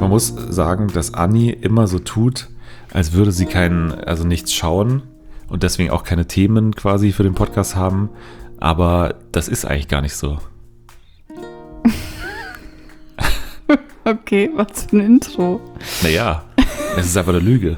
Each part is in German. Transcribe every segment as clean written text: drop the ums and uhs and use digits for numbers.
Man muss sagen, dass Anni immer so tut, als würde sie nichts schauen und deswegen auch keine Themen quasi für den Podcast haben. Aber das ist eigentlich gar nicht so. Okay, was für ein Intro. Naja, es ist einfach eine Lüge.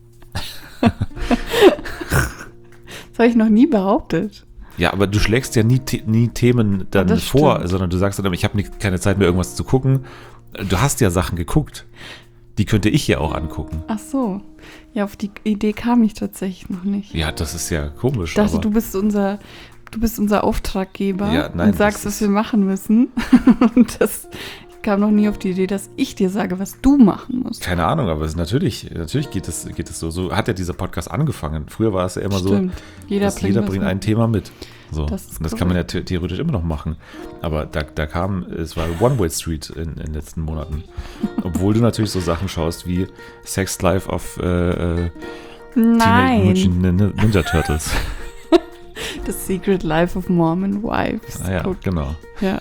Das habe ich noch nie behauptet. Ja, aber du schlägst ja nie Themen dann vor, stimmt. sondern du sagst dann, ich habe keine Zeit mehr, irgendwas zu gucken. Du hast ja Sachen geguckt. Die könnte ich ja auch angucken. Ach so. Ja, auf die Idee kam ich tatsächlich noch nicht. Ja, das ist ja komisch. Ich dachte, aber du bist unser Auftraggeber Ja, nein, und sagst, was wir machen müssen. Und ich kam noch nie auf die Idee, dass ich dir sage, was du machen musst. keine Ahnung, aber natürlich geht es so. So hat ja dieser Podcast angefangen. Früher war es ja immer Stimmt. so, jeder bringt ein Thema mit. So. Das ist Das kann man ja theoretisch immer noch machen. Aber es war One-Way Street in den letzten Monaten. Obwohl du natürlich so Sachen schaust wie Sex Life of Teenage Mutant Ninja Turtles. The Secret Life of Mormon Wives. Ah ja, Guck. genau. Ja.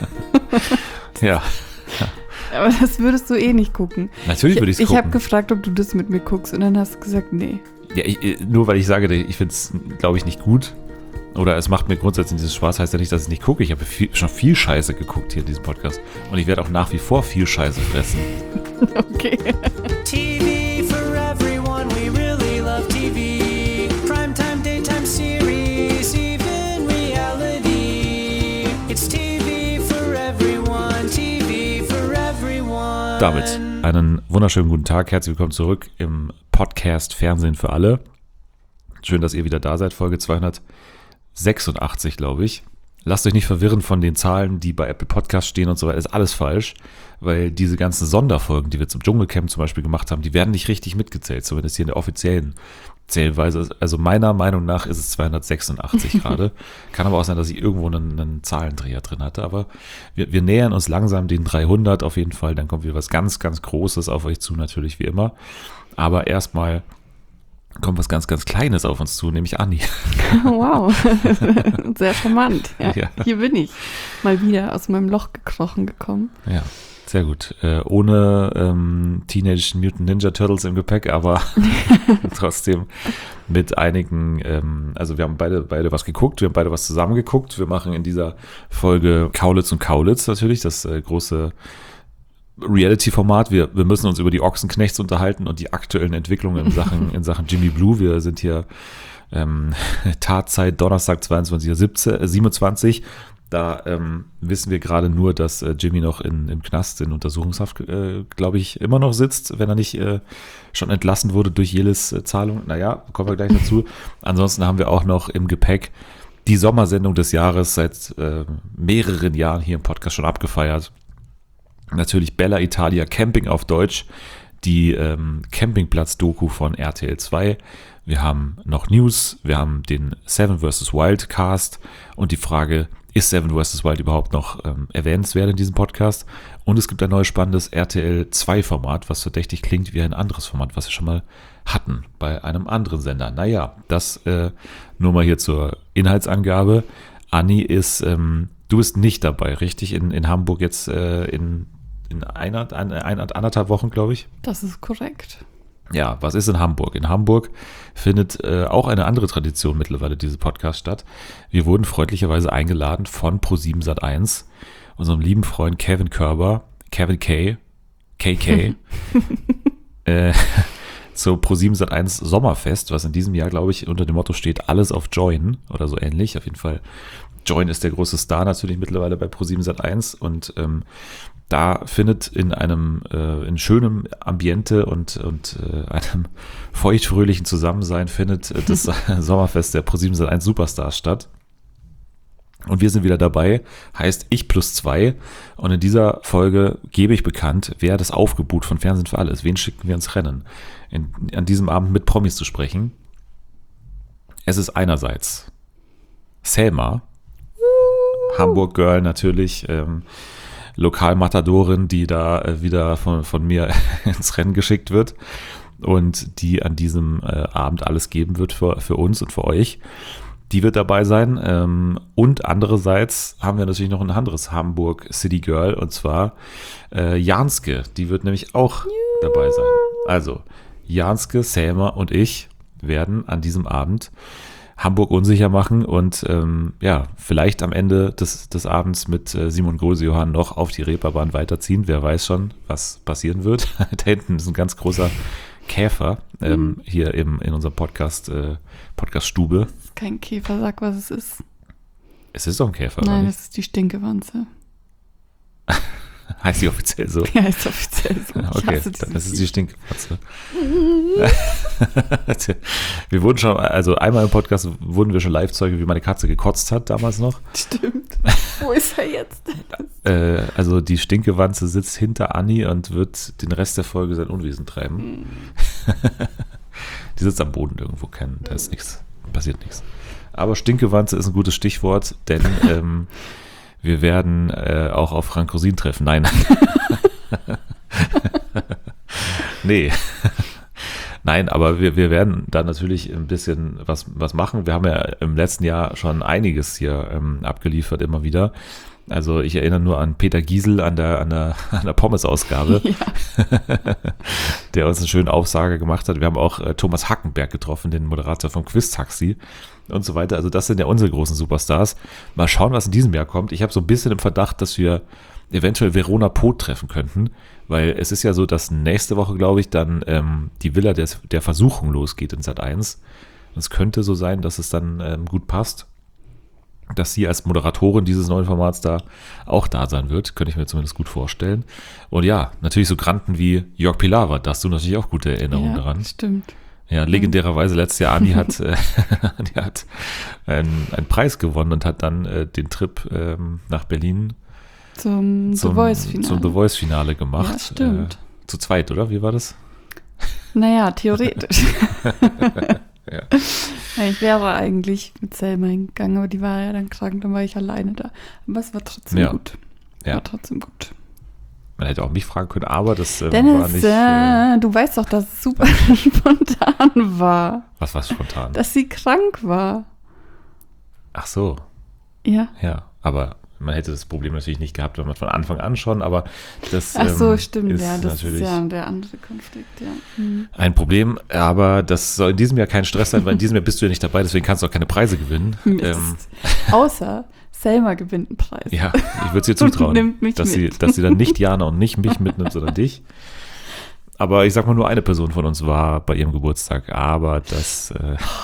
Ja, Aber das würdest du eh nicht gucken. natürlich würde ich es Ich habe gucken. gefragt, ob du das mit mir guckst und dann hast du gesagt, nee. Ja, nur weil ich sage, ich finde es, glaube ich, nicht gut. Oder es macht mir grundsätzlich dieses Spaß, heißt ja nicht, dass ich es nicht gucke. Ich habe schon viel Scheiße geguckt hier in diesem Podcast. Und ich werde auch nach wie vor viel Scheiße fressen. Okay. TV for everyone, we really love TV. Primetime, daytime series, even reality. It's TV for everyone, TV for everyone. Damit einen wunderschönen guten Tag. Herzlich willkommen zurück im Podcast Fernsehen für alle. Schön, dass ihr wieder da seid. Folge 286, glaube ich. Lasst euch nicht verwirren von den Zahlen, die bei Apple Podcasts stehen und so weiter. Ist alles falsch, weil diese ganzen Sonderfolgen, die wir zum Dschungelcamp zum Beispiel gemacht haben, die werden nicht richtig mitgezählt, zumindest hier in der offiziellen Zählweise. Also meiner Meinung nach ist es 286 gerade. Kann aber auch sein, dass ich irgendwo einen Zahlendreher drin hatte. Aber wir nähern uns langsam den 300 auf jeden Fall. Dann kommt wieder was ganz, ganz Großes auf euch zu, natürlich wie immer. Aber erstmal kommt was ganz, ganz Kleines auf uns zu, nämlich Anni. Wow. Sehr charmant. Ja, Ja. Hier bin ich. Mal wieder aus meinem Loch gekrochen gekommen. Ja, sehr gut. Ohne Teenage Mutant Ninja Turtles im Gepäck, aber trotzdem mit einigen, also wir haben beide was geguckt, wir haben beide was zusammen geguckt. Wir machen in dieser Folge Kaulitz und Kaulitz natürlich, das große Reality-Format. Wir müssen uns über die Ochsenknechts unterhalten und die aktuellen Entwicklungen in Sachen Jimmy Blue. Wir sind hier Tatzeit Donnerstag 22:27. Da wissen wir gerade nur, dass Jimmy noch im Knast in Untersuchungshaft, glaube ich, immer noch sitzt, wenn er nicht schon entlassen wurde durch Jeles Zahlung. Naja, kommen wir gleich dazu. Ansonsten haben wir auch noch im Gepäck die Sommersendung des Jahres seit mehreren Jahren hier im Podcast schon abgefeiert. Natürlich Bella Italia Camping auf Deutsch, die Campingplatz-Doku von RTL 2. Wir haben noch News, wir haben den Seven vs. Wild Cast und die Frage, ist Seven vs. Wild überhaupt noch erwähnenswert in diesem Podcast? Und es gibt ein neues spannendes RTL 2 Format, was verdächtig klingt wie ein anderes Format, was wir schon mal hatten bei einem anderen Sender. Naja, das nur mal hier zur Inhaltsangabe. Anni ist, du bist nicht dabei, richtig? In Hamburg jetzt in anderthalb Wochen, glaube ich. Das ist korrekt. Ja, was ist in Hamburg? In Hamburg findet auch eine andere Tradition mittlerweile dieses Podcast statt. Wir wurden freundlicherweise eingeladen von Pro7 Sat.1, unserem lieben Freund Kevin Körber, Kevin K, KK, zur Pro7 Sat.1 Sommerfest, was in diesem Jahr, glaube ich, unter dem Motto steht, alles auf Join oder so ähnlich. Auf jeden Fall, Join ist der große Star natürlich mittlerweile bei Pro7 Sat.1 und da findet in einem in schönem Ambiente und einem feuchtfröhlichen Zusammensein findet das Sommerfest der Pro7 Sat.1 Superstars statt. Und wir sind wieder dabei, heißt ich plus 2. Und in dieser Folge gebe ich bekannt, wer das Aufgebot von Fernsehen für alle ist. Wen schicken wir ins Rennen, an diesem Abend mit Promis zu sprechen? Es ist einerseits Selma, Hamburg-Girl natürlich, Lokalmatadorin, die da wieder von mir ins Rennen geschickt wird und die an diesem Abend alles geben wird für uns und für euch. Die wird dabei sein. Und andererseits haben wir natürlich noch ein anderes Hamburg City Girl, und zwar Janske. Die wird nämlich auch dabei sein. Also Janske, Selma und ich werden an diesem Abend Hamburg unsicher machen und vielleicht am Ende des Abends mit Simon Grosejohann noch auf die Reeperbahn weiterziehen. Wer weiß schon, was passieren wird. Da hinten ist ein ganz großer Käfer hier in unserer Podcast-Stube. Das ist kein Käfer, sag, was es ist. Es ist doch ein Käfer, Nein, oder das ist die Stinkewanze. Heißt die offiziell so? Ja, ist offiziell so. Ich Okay, hasse dann dieses ist es die Stinkpatze. Wir wurden schon, also einmal im Podcast wurden wir schon Live-Zeuge, wie meine Katze gekotzt hat, damals noch. Stimmt. Wo ist er jetzt? Also die Stinkewanze sitzt hinter Anni und wird den Rest der Folge sein Unwesen treiben. Die sitzt am Boden irgendwo, da ist nichts, passiert nichts. Aber Stinkewanze ist ein gutes Stichwort, denn wir werden auch auf Frank Rosin treffen. Nein. Nee. Nein, aber wir werden da natürlich ein bisschen was machen. Wir haben ja im letzten Jahr schon einiges hier abgeliefert, immer wieder. Also ich erinnere nur an Peter Giesel an der Pommes-Ausgabe, der uns einen schönen Aufsager gemacht hat. Wir haben auch Thomas Hackenberg getroffen, den Moderator vom Quiz-Taxi und so weiter. Also das sind ja unsere großen Superstars. Mal schauen, was in diesem Jahr kommt. Ich habe so ein bisschen im Verdacht, dass wir eventuell Verona Poth treffen könnten, weil es ist ja so, dass nächste Woche, glaube ich, dann die Villa der Versuchung losgeht in Sat.1. Und es könnte so sein, dass es dann gut passt, dass sie als Moderatorin dieses neuen Formats da auch da sein wird. Könnte ich mir zumindest gut vorstellen. Und ja, natürlich so Granten wie Jörg Pilawa, da hast du natürlich auch gute Erinnerungen daran. Stimmt. Ja, legendärerweise letztes Jahr, Andi hat, die hat einen Preis gewonnen und hat dann den Trip nach Berlin Zum The Voice-Finale. Zum The Voice-Finale gemacht. Ja, stimmt. Zu zweit, oder? Wie war das? Naja, theoretisch. Ja. Ja, ich wäre eigentlich mit Selma hingegangen, aber die war ja dann krank, dann war ich alleine da. Aber es war trotzdem gut. Ja. War trotzdem gut. Man hätte auch mich fragen können, aber das Dennis, war nicht... du weißt doch, dass es super spontan war. Was war spontan? Dass sie krank war. Ach so. Ja. Ja, aber man hätte das Problem natürlich nicht gehabt, wenn man von Anfang an schon, aber das Ach so, stimmt, ist ja, das natürlich ist ja der andere Konflikt, ja. Mhm. ein Problem, aber das soll in diesem Jahr kein Stress sein, weil in diesem Jahr bist du ja nicht dabei, deswegen kannst du auch keine Preise gewinnen. Mist. Außer Selma gewinnt einen Preis. Ja, ich würde es ihr zutrauen, Nimmt mich dass mit. sie dann nicht Jana und nicht mich mitnimmt, sondern dich. Aber ich sag mal, nur eine Person von uns war bei ihrem Geburtstag, aber das...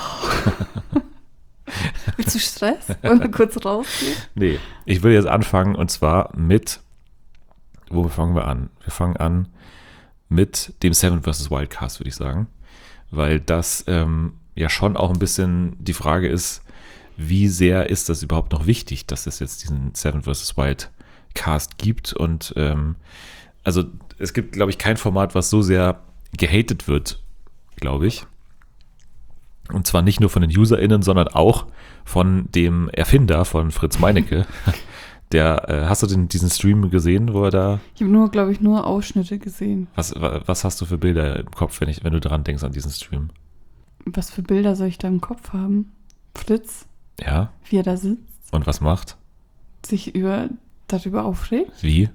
Willst du Stress? Wollen wir kurz rausgehen? Nee, ich will jetzt anfangen und zwar mit, wo fangen wir an? Wir fangen an mit dem Seven vs. Wild Cast, würde ich sagen, weil das ja schon auch ein bisschen die Frage ist, wie sehr ist das überhaupt noch wichtig, dass es jetzt diesen Seven vs. Wild Cast gibt und also es gibt, glaube ich, kein Format, was so sehr gehatet wird, glaube ich. Und zwar nicht nur von den UserInnen, sondern auch von dem Erfinder von Fritz Meinecke. Hast du diesen Stream gesehen, wo er da... Ich habe glaube ich, nur Ausschnitte gesehen. Was hast du für Bilder im Kopf, wenn du daran denkst an diesen Stream? Was für Bilder soll ich da im Kopf haben? Fritz, Ja, wie er da sitzt, und was macht? sich darüber aufregt? Wie?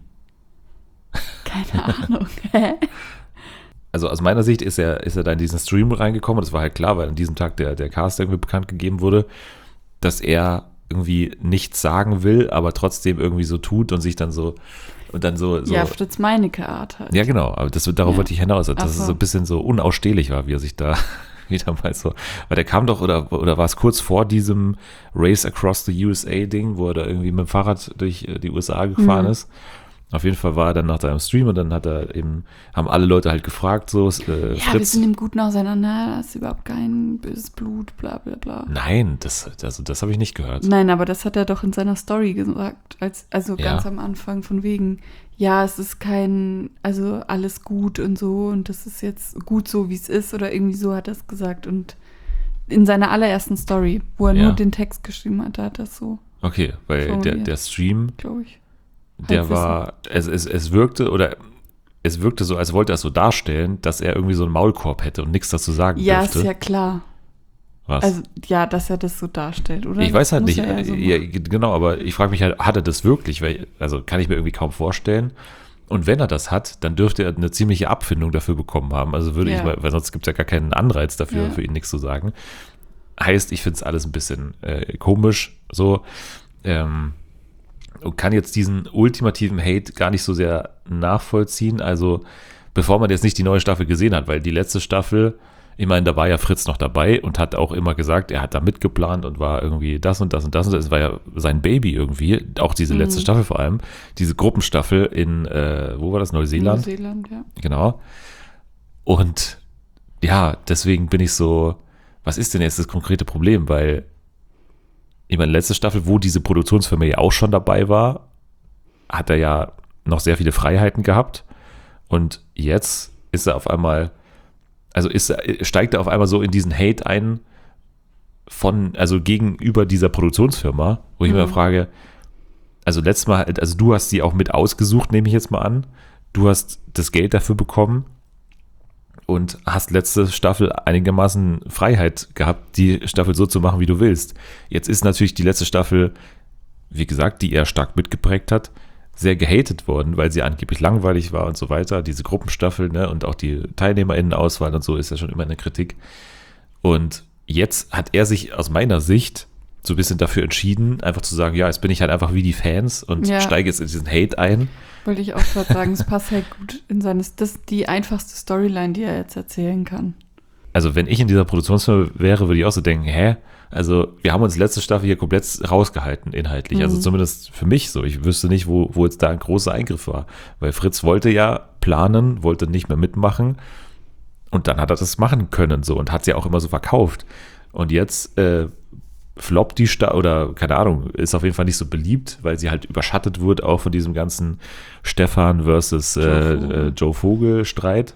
Keine Ahnung. Hä? Also aus meiner Sicht ist er da in diesen Stream reingekommen und das war halt klar, weil an diesem Tag der Cast irgendwie bekannt gegeben wurde, dass er irgendwie nichts sagen will, aber trotzdem irgendwie so tut und sich dann so und dann so Ja, Fritz Meinecke-Art halt. ja, genau, aber darauf Ja. wollte ich hinaus, dass Ach es so. so ein bisschen so unausstehlich war, wie er sich da wieder mal so, weil der kam doch, oder war es kurz vor diesem Race Across the USA-Ding, wo er da irgendwie mit dem Fahrrad durch die USA gefahren ist. Auf jeden Fall war er dann nach deinem Stream und dann haben alle Leute halt gefragt, so, Ja, wir Fritz. sind im Guten auseinander, das ist überhaupt kein böses Blut, bla bla bla. Nein, das habe ich nicht gehört. Nein, aber das hat er doch in seiner Story gesagt, also Ja. ganz am Anfang von wegen, ja, es ist also alles gut und so und das ist jetzt gut so, wie es ist oder irgendwie so hat er es gesagt und in seiner allerersten Story, wo er Ja. nur den Text geschrieben hat, da hat er das so, Okay, weil Formuliert. der Stream, glaube ich. der Halbwissen. war, es wirkte so, als wollte er es so darstellen, dass er irgendwie so einen Maulkorb hätte und nichts dazu sagen Ja, dürfte. ist ja klar. Was? Also, ja, dass er das so darstellt, oder? Ich weiß halt Muss nicht, er ja so ja, machen. genau, aber ich frage mich halt, hat er das wirklich? Weil, also kann ich mir irgendwie kaum vorstellen. Und wenn er das hat, dann dürfte er eine ziemliche Abfindung dafür bekommen haben. Also würde ich Ja. mal, weil sonst gibt es ja gar keinen Anreiz dafür, Ja. für ihn nichts zu sagen. Heißt, ich finde es alles ein bisschen komisch so. Und kann jetzt diesen ultimativen Hate gar nicht so sehr nachvollziehen. Also bevor man jetzt nicht die neue Staffel gesehen hat, weil die letzte Staffel, ich meine, da war ja Fritz noch dabei und hat auch immer gesagt, er hat da mitgeplant und war irgendwie das und das und das und das. Es war ja sein Baby irgendwie, auch diese letzte Staffel vor allem, diese Gruppenstaffel in, wo war das, Neuseeland? Neuseeland, ja. Genau. Und ja, deswegen bin ich so, was ist denn jetzt das konkrete Problem? Weil, ich meine, letzte Staffel, wo diese Produktionsfirma ja auch schon dabei war, hat er ja noch sehr viele Freiheiten gehabt. Und jetzt ist er auf einmal, also steigt er auf einmal so in diesen Hate ein also gegenüber dieser Produktionsfirma, wo ich mir frage, also letztes Mal, also du hast sie auch mit ausgesucht, nehme ich jetzt mal an. Du hast das Geld dafür bekommen und hast letzte Staffel einigermaßen Freiheit gehabt, die Staffel so zu machen, wie du willst. Jetzt ist natürlich die letzte Staffel, wie gesagt, die er stark mitgeprägt hat, sehr gehatet worden, weil sie angeblich langweilig war und so weiter. Diese Gruppenstaffel, ne, und auch die TeilnehmerInnenauswahl und so ist ja schon immer eine Kritik. Und jetzt hat er sich aus meiner Sicht so ein bisschen dafür entschieden, einfach zu sagen, ja, jetzt bin ich halt einfach wie die Fans und Ja. steige jetzt in diesen Hate ein. Wollte ich auch gerade sagen, es passt halt gut in das ist die einfachste Storyline, die er jetzt erzählen kann. Also wenn ich in dieser Produktionsfirma wäre, würde ich auch so denken, also wir haben uns letzte Staffel hier komplett rausgehalten inhaltlich, also zumindest für mich so. Ich wüsste nicht, wo jetzt da ein großer Eingriff war, weil Fritz wollte ja planen, wollte nicht mehr mitmachen und dann hat er das machen können so und hat es ja auch immer so verkauft. Und jetzt floppt die oder keine Ahnung, ist auf jeden Fall nicht so beliebt, weil sie halt überschattet wird auch von diesem ganzen Stefan versus Joe Vogel Streit.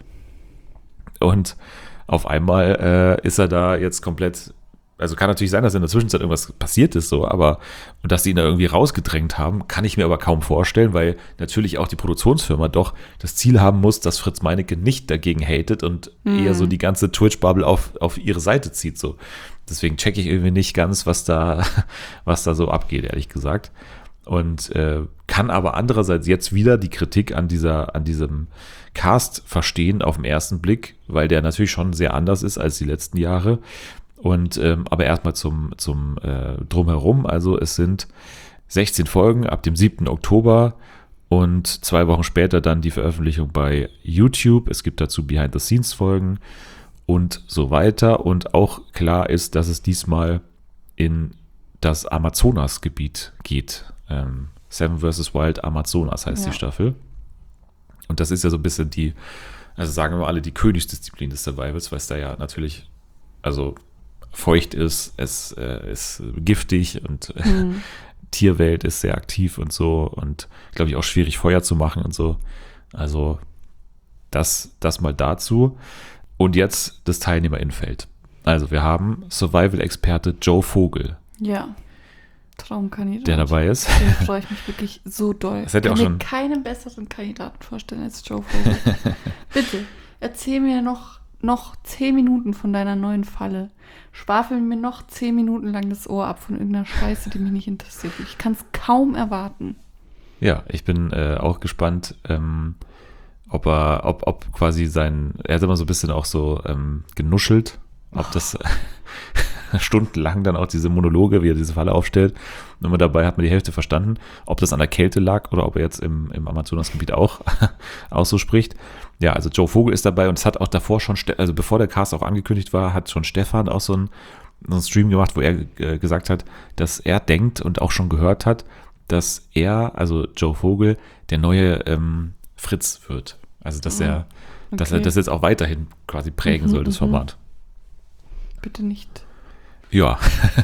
Und auf einmal ist er da jetzt komplett, also kann natürlich sein, dass in der Zwischenzeit irgendwas passiert ist, so, aber und dass sie ihn da irgendwie rausgedrängt haben, kann ich mir aber kaum vorstellen, weil natürlich auch die Produktionsfirma doch das Ziel haben muss, dass Fritz Meinecke nicht dagegen hatet und eher so die ganze Twitch-Bubble auf ihre Seite zieht, so. Deswegen checke ich irgendwie nicht ganz, was da so abgeht, ehrlich gesagt. Und kann aber andererseits jetzt wieder die Kritik an diesem Cast verstehen auf den ersten Blick, weil der natürlich schon sehr anders ist als die letzten Jahre. Und aber erstmal zum Drumherum. Also es sind 16 Folgen ab dem 7. Oktober und 2 Wochen später dann die Veröffentlichung bei YouTube. Es gibt dazu Behind-the-Scenes-Folgen und so weiter. Und auch klar ist, dass es diesmal in das Amazonasgebiet geht. Seven vs. Wild Amazonas heißt die Staffel. Und das ist ja so ein bisschen also sagen wir mal alle, die Königsdisziplin des Survivals, weil es da ja natürlich, also feucht ist, es ist giftig und Tierwelt ist sehr aktiv und so und glaube ich auch schwierig Feuer zu machen und so. Also das mal dazu. Und jetzt das Teilnehmerinnenfeld. Also wir haben Survival-Experte Joe Vogel. Ja, Traumkandidat. Der dabei ist. Den freue ich mich wirklich so doll. Das hätte ich auch kann schon mir keinen besseren Kandidaten vorstellen als Joe Vogel. Bitte, erzähl mir noch 10 Minuten von deiner neuen Falle. Schwafel mir noch 10 Minuten lang das Ohr ab von irgendeiner Scheiße, die mich nicht interessiert. Ich kann es kaum erwarten. Ja, ich bin auch gespannt, ob quasi er hat immer so ein bisschen auch so genuschelt, ob das stundenlang dann auch diese Monologe, wie er diese Falle aufstellt, und immer dabei hat man die Hälfte verstanden, ob das an der Kälte lag oder ob er jetzt im Amazonasgebiet auch so spricht. Ja, also Joe Vogel ist dabei und es hat auch davor schon, also bevor der Cast auch angekündigt war, hat schon Stefan auch so einen Stream gemacht, wo er gesagt hat, dass er denkt und auch schon gehört hat, dass er, also Joe Vogel, der neue Fritz wird. Also dass er das jetzt auch weiterhin quasi prägen soll, das Format. Bitte nicht. Ja.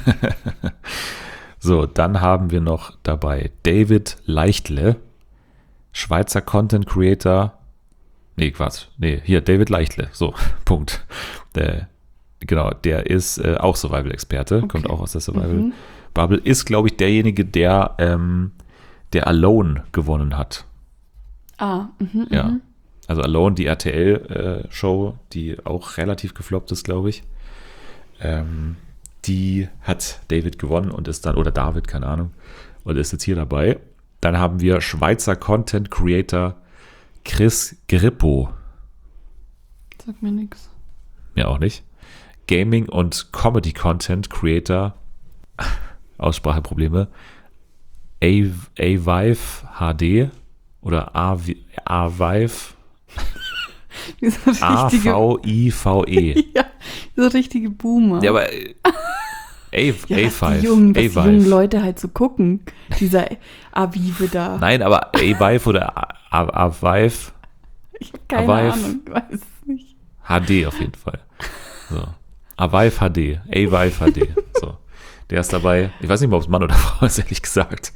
So, dann haben wir noch dabei David Leichtle, Schweizer Content Creator. Hier, David Leichtle. So, Punkt. Genau, der ist auch Survival-Experte, kommt auch aus der Survival-Bubble. Ist, glaube ich, derjenige, der Alone gewonnen hat. Ja. Also Alone, die RTL-Show, die auch relativ gefloppt ist, glaube ich. Die hat David gewonnen und ist dann, oder David, keine Ahnung, und ist jetzt hier dabei. Dann haben wir Schweizer Content Creator Chris Grippo. Sag mir nix. Mir auch nicht. Gaming und Comedy Content Creator, Ausspracheprobleme, Avive HD oder Avive A-V-I-V-E. Ja, so richtige Boomer. Ja, aber Ja, A5. was die jungen A5. Leute halt so gucken. Dieser Avive da. Nein, aber A5 oder A5 Ich habe keine Avive. Ahnung, ich weiß es nicht. HD auf jeden Fall. So. Avive HD. Avive HD. So. Der ist dabei. Ich weiß nicht mal, ob es Mann oder Frau ist, ehrlich gesagt.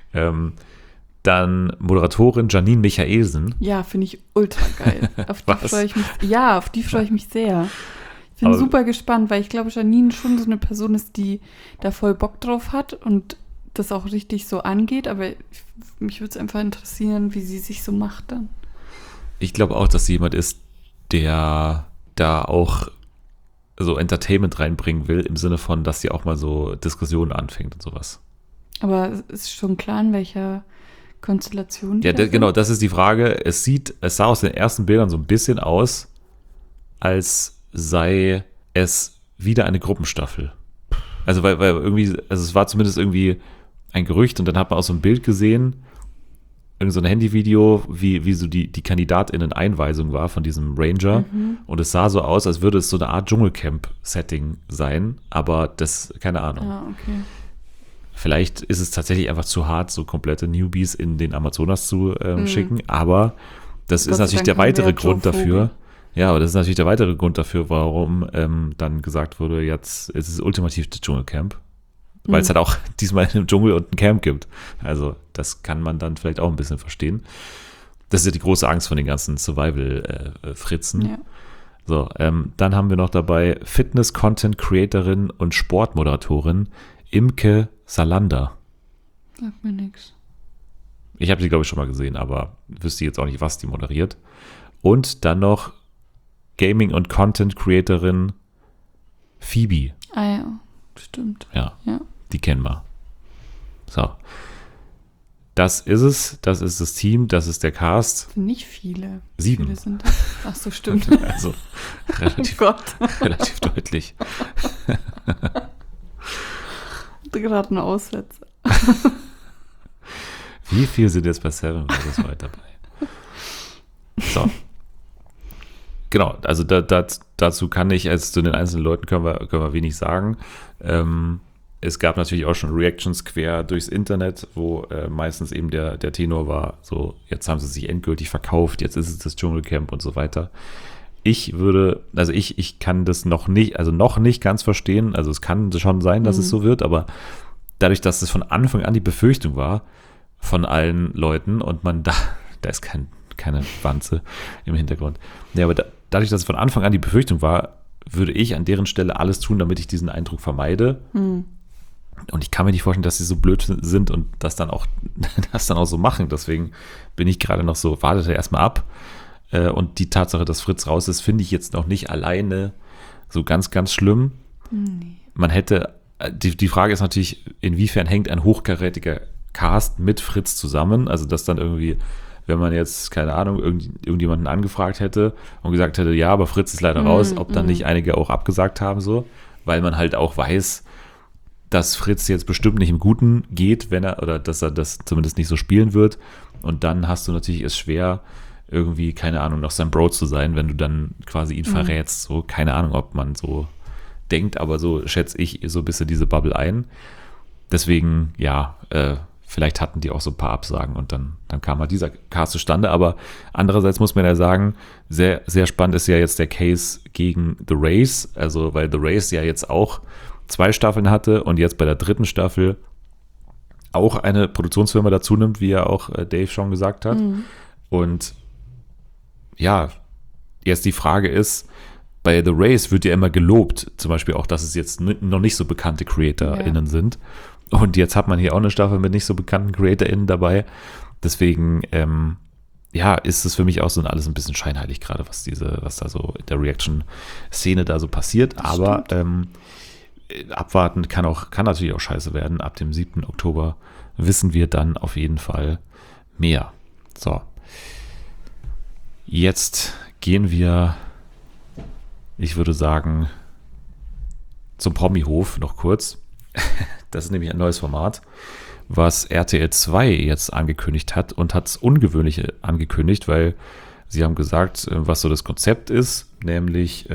Dann Moderatorin Janine Michaelsen. Ja, finde ich ultra geil. Auf die Was? freue ich mich. Ja, auf die freue ich mich sehr. Ich bin Aber- super gespannt, weil ich glaube, Janine schon so eine Person ist, die da voll Bock drauf hat und das auch richtig so angeht. Aber mich würde es einfach interessieren, wie sie sich so macht dann. Ich glaube auch, dass sie jemand ist, der da auch so Entertainment reinbringen will, im Sinne von, dass sie auch mal so Diskussionen anfängt und sowas. Aber es ist schon klar, in welcher Konstellation die Ja, da sind. genau, das ist die Frage. Es sah aus den ersten Bildern so ein bisschen aus, als sei es wieder eine Gruppenstaffel. Also, weil irgendwie, also es war zumindest irgendwie ein Gerücht und dann hat man auch so ein Bild gesehen, irgend so ein Handyvideo, wie so die KandidatInnen-Einweisung war von diesem Ranger. Und es sah so aus, als würde es so eine Art Dschungelcamp-Setting sein, aber das, keine Ahnung. Ah, okay. Vielleicht ist es tatsächlich einfach zu hart, so komplette Newbies in den Amazonas zu schicken, aber das Gott ist sei natürlich Dank der haben wir weitere ja Joe Grund dafür. Vogel. Ja, aber das ist natürlich der weitere Grund dafür, warum dann gesagt wurde, jetzt ist es ultimativ das Dschungelcamp. Weil es halt auch diesmal einen Dschungel und ein Camp gibt. Also das kann man dann vielleicht auch ein bisschen verstehen. Das ist ja die große Angst von den ganzen Survival-Fritzen. Ja. So, dann haben wir noch dabei Fitness-Content-Creatorin und Sportmoderatorin Imke Salander. Sag mir nix. Ich habe sie, glaube ich, schon mal gesehen, aber wüsste jetzt auch nicht, was die moderiert. Und dann noch Gaming- und Content-Creatorin Phoebe. Ah ja, stimmt. Ja, Ja. die kennen wir. So. Das ist es. Das ist das Team. Das ist der Cast. Sind nicht viele. 7. Viele sind das. Ach so, stimmt. Also Oh relativ, Gott. relativ deutlich. Gerade ein Aussetzer. Wie viel sind jetzt bei Seven Brothers heute dabei? So. Genau, also dazu kann ich, als zu den einzelnen Leuten können wir wenig sagen. Es gab natürlich auch schon Reactions quer durchs Internet, wo meistens eben der Tenor war, so, jetzt haben sie sich endgültig verkauft, jetzt ist es das Dschungelcamp und so weiter. Ich kann das noch nicht ganz verstehen, also es kann schon sein, dass es so wird, aber dadurch, dass es von Anfang an die Befürchtung war von allen Leuten und man da ist keine Wanze im Hintergrund. Ja, aber dadurch, dass es von Anfang an die Befürchtung war, würde ich an deren Stelle alles tun, damit ich diesen Eindruck vermeide. Und ich kann mir nicht vorstellen, dass sie so blöd sind und das dann auch so machen. Deswegen bin ich gerade noch so, wartet erstmal ab. Und die Tatsache, dass Fritz raus ist, finde ich jetzt noch nicht alleine so ganz, ganz schlimm. Nee. Man hätte, die Frage ist natürlich, inwiefern hängt ein hochkarätiger Cast mit Fritz zusammen? Also, dass dann irgendwie, wenn man jetzt, keine Ahnung, irgendjemanden angefragt hätte und gesagt hätte, ja, aber Fritz ist leider raus, ob dann nicht einige auch abgesagt haben, so, weil man halt auch weiß, dass Fritz jetzt bestimmt nicht im Guten geht, oder dass er das zumindest nicht so spielen wird. Und dann hast du natürlich es schwer, irgendwie, keine Ahnung, noch sein Bro zu sein, wenn du dann quasi ihn verrätst. So, keine Ahnung, ob man so denkt, aber so schätze ich so ein bisschen diese Bubble ein. Deswegen, ja, vielleicht hatten die auch so ein paar Absagen und dann kam halt dieser Cast zustande. Aber andererseits muss man ja sagen, sehr, sehr spannend ist ja jetzt der Case gegen The Race. Also, weil The Race ja jetzt auch 2 Staffeln hatte und jetzt bei der 3. Staffel auch eine Produktionsfirma dazu nimmt, wie ja auch Dave schon gesagt hat. Und ja, jetzt die Frage ist, bei The Race wird ja immer gelobt, zum Beispiel auch, dass es jetzt noch nicht so bekannte CreatorInnen sind. Und jetzt hat man hier auch eine Staffel mit nicht so bekannten CreatorInnen dabei. Deswegen, ist es für mich auch so alles ein bisschen scheinheilig gerade, was da so in der Reaction-Szene da so passiert. Aber abwarten, kann natürlich auch scheiße werden. Ab dem 7. Oktober wissen wir dann auf jeden Fall mehr. So. Jetzt gehen wir, ich würde sagen, zum Promi-Hof noch kurz. Das ist nämlich ein neues Format, was RTL 2 jetzt angekündigt hat und hat es Ungewöhnliche angekündigt, weil sie haben gesagt, was so das Konzept ist, nämlich,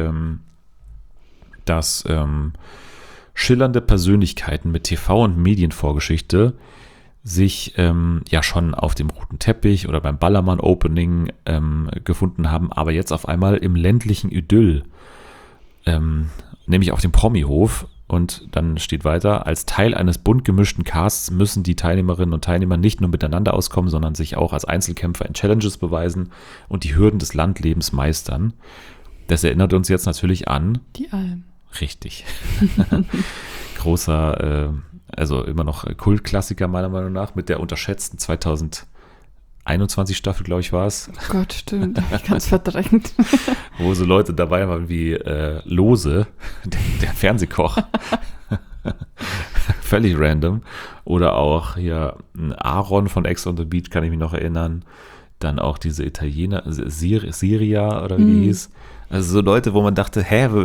dass schillernde Persönlichkeiten mit TV- und Medienvorgeschichte sich ja schon auf dem roten Teppich oder beim Ballermann-Opening gefunden haben, aber jetzt auf einmal im ländlichen Idyll, nämlich auf dem Promi-Hof. Und dann steht weiter, als Teil eines bunt gemischten Casts müssen die Teilnehmerinnen und Teilnehmer nicht nur miteinander auskommen, sondern sich auch als Einzelkämpfer in Challenges beweisen und die Hürden des Landlebens meistern. Das erinnert uns jetzt natürlich an Die Alm. Richtig. Großer, also immer noch Kultklassiker meiner Meinung nach, mit der unterschätzten 2021 Staffel, glaube ich, war es. Oh Gott, stimmt. Ich ganz verdrängt. Wo so Leute dabei waren wie Lose, der Fernsehkoch. Völlig random. Oder auch hier Aaron von Ex on the Beach, kann ich mich noch erinnern. Dann auch diese Italiener, Siria oder wie die hieß. Also so Leute, wo man dachte,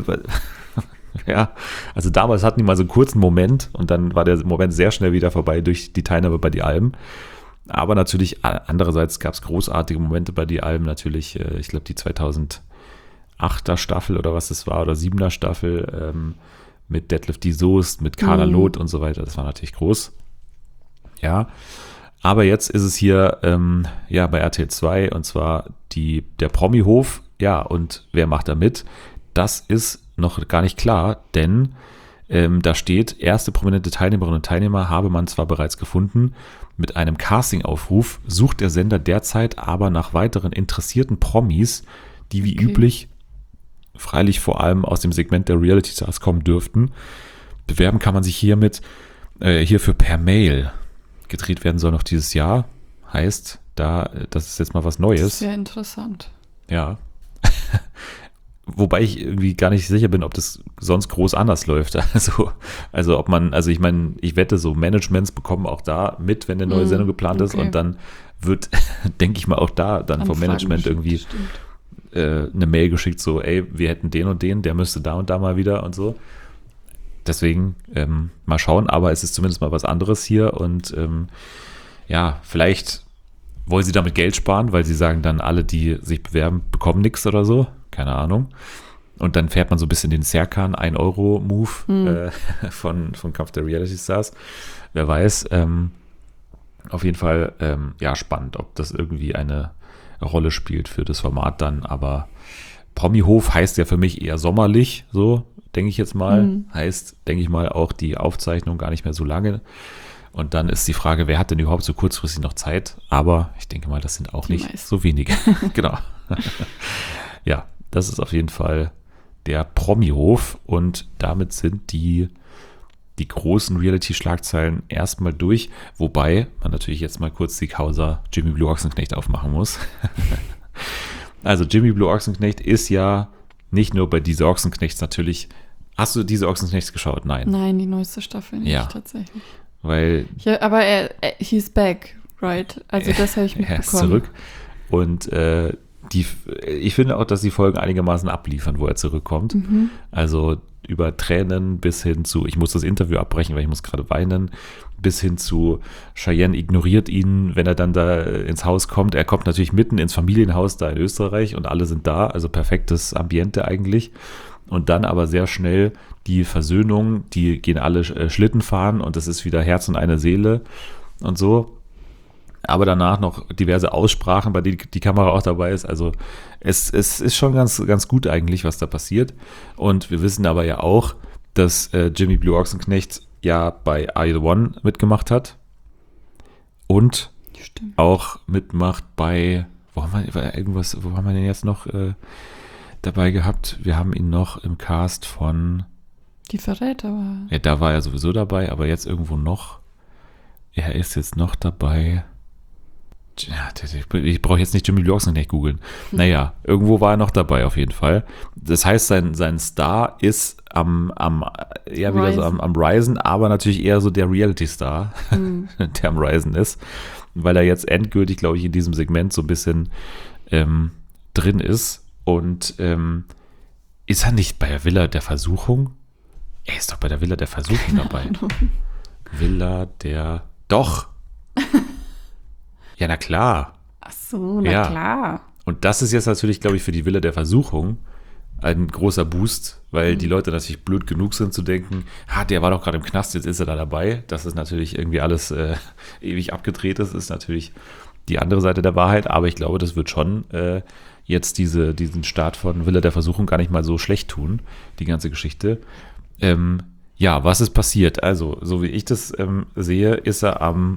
ja, also damals hatten die mal so einen kurzen Moment und dann war der Moment sehr schnell wieder vorbei durch die Teilnahme bei die Alm. Aber natürlich, andererseits gab es großartige Momente bei die Alm, natürlich, ich glaube die 2008er Staffel oder was das war, oder 7er Staffel mit Detlef die Soest, mit Carla Loth und so weiter, das war natürlich groß. Ja, aber jetzt ist es hier ja bei RTL 2 und zwar der Promi-Hof, ja, und wer macht da mit? Das ist noch gar nicht klar, denn da steht, erste prominente Teilnehmerinnen und Teilnehmer habe man zwar bereits gefunden, mit einem Casting-Aufruf sucht der Sender derzeit aber nach weiteren interessierten Promis, die wie üblich, freilich vor allem aus dem Segment der Reality-Stars kommen dürften. Bewerben kann man sich hierfür per Mail. Gedreht werden soll noch dieses Jahr. Heißt, das ist jetzt mal was Neues. Sehr interessant. Ja. Wobei ich irgendwie gar nicht sicher bin, ob das sonst groß anders läuft. Also ob man, also ich meine, ich wette, so Managements bekommen auch da mit, wenn eine neue Sendung geplant ist und dann wird, denke ich mal, auch da dann vom Management irgendwie eine Mail geschickt, so, ey, wir hätten den und den, der müsste da und da mal wieder und so. Deswegen mal schauen, aber es ist zumindest mal was anderes hier und ja, vielleicht wollen sie damit Geld sparen, weil sie sagen dann, alle, die sich bewerben, bekommen nichts oder so. Keine Ahnung. Und dann fährt man so ein bisschen den Serkan 1-Euro-Move von Kampf der Reality Stars. Wer weiß. Auf jeden Fall, ja, spannend, ob das irgendwie eine Rolle spielt für das Format dann. Aber Promi-Hof heißt ja für mich eher sommerlich, so denke ich jetzt mal. Heißt, denke ich mal, auch die Aufzeichnung gar nicht mehr so lange. Und dann ist die Frage, wer hat denn überhaupt so kurzfristig noch Zeit? Aber ich denke mal, das sind auch Die nicht meisten. so wenige. Genau. Ja, das ist auf jeden Fall der Promi-Hof und damit sind die großen Reality-Schlagzeilen erstmal durch, wobei man natürlich jetzt mal kurz die Causa Jimmy Blue Ochsenknecht aufmachen muss. Also Jimmy Blue Ochsenknecht ist ja nicht nur bei Diese Ochsenknechts natürlich. Hast du Diese Ochsenknechts geschaut? Nein. Nein, die neueste Staffel nicht, Ja. tatsächlich. Weil Ja, aber he's back, right? Also das habe ich mitbekommen. er ist zurück und ich finde auch, dass die Folgen einigermaßen abliefern, wo er zurückkommt. Also über Tränen bis hin zu, ich muss das Interview abbrechen, weil ich muss gerade weinen, bis hin zu Cheyenne ignoriert ihn, wenn er dann da ins Haus kommt. Er kommt natürlich mitten ins Familienhaus da in Österreich und alle sind da, also perfektes Ambiente eigentlich. Und dann aber sehr schnell die Versöhnung, die gehen alle Schlitten fahren und es ist wieder Herz und eine Seele und so. Aber danach noch diverse Aussprachen, bei denen die Kamera auch dabei ist. Also es ist schon ganz, ganz gut eigentlich, was da passiert. Und wir wissen aber ja auch, dass Jimmy Blue Ochsenknecht ja bei Are You the One mitgemacht hat. Und Stimmt. auch mitmacht bei, wo haben wir denn jetzt noch dabei gehabt? Wir haben ihn noch im Cast von, Die Verräter war. ja, da war er sowieso dabei, aber jetzt irgendwo noch. Er ist jetzt noch dabei. Ja, ich brauche jetzt nicht Jimmy Blue Ochsenknecht googeln. Naja, irgendwo war er noch dabei auf jeden Fall. Das heißt, sein Star ist am Risen, aber natürlich eher so der Reality-Star, der am Risen ist, weil er jetzt endgültig, glaube ich, in diesem Segment so ein bisschen drin ist. Und ist er nicht bei der Villa der Versuchung? Er ist doch bei der Villa der Versuchung dabei. Villa der... Doch! Ja, na klar. Ach so, na klar. Und das ist jetzt natürlich, glaube ich, für die Villa der Versuchung ein großer Boost, weil die Leute natürlich blöd genug sind zu denken, der war doch gerade im Knast, jetzt ist er da dabei. Das ist natürlich irgendwie alles ewig abgedreht. Das ist natürlich die andere Seite der Wahrheit. Aber ich glaube, das wird schon jetzt diesen Start von Villa der Versuchung gar nicht mal so schlecht tun, die ganze Geschichte. Was ist passiert? Also, so wie ich das sehe, ist er am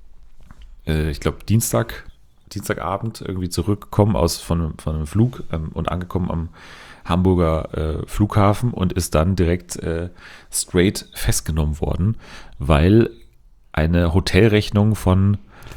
ich glaube, Dienstagabend irgendwie zurückgekommen von einem Flug und angekommen am Hamburger Flughafen und ist dann direkt straight festgenommen worden, weil eine Hotelrechnung von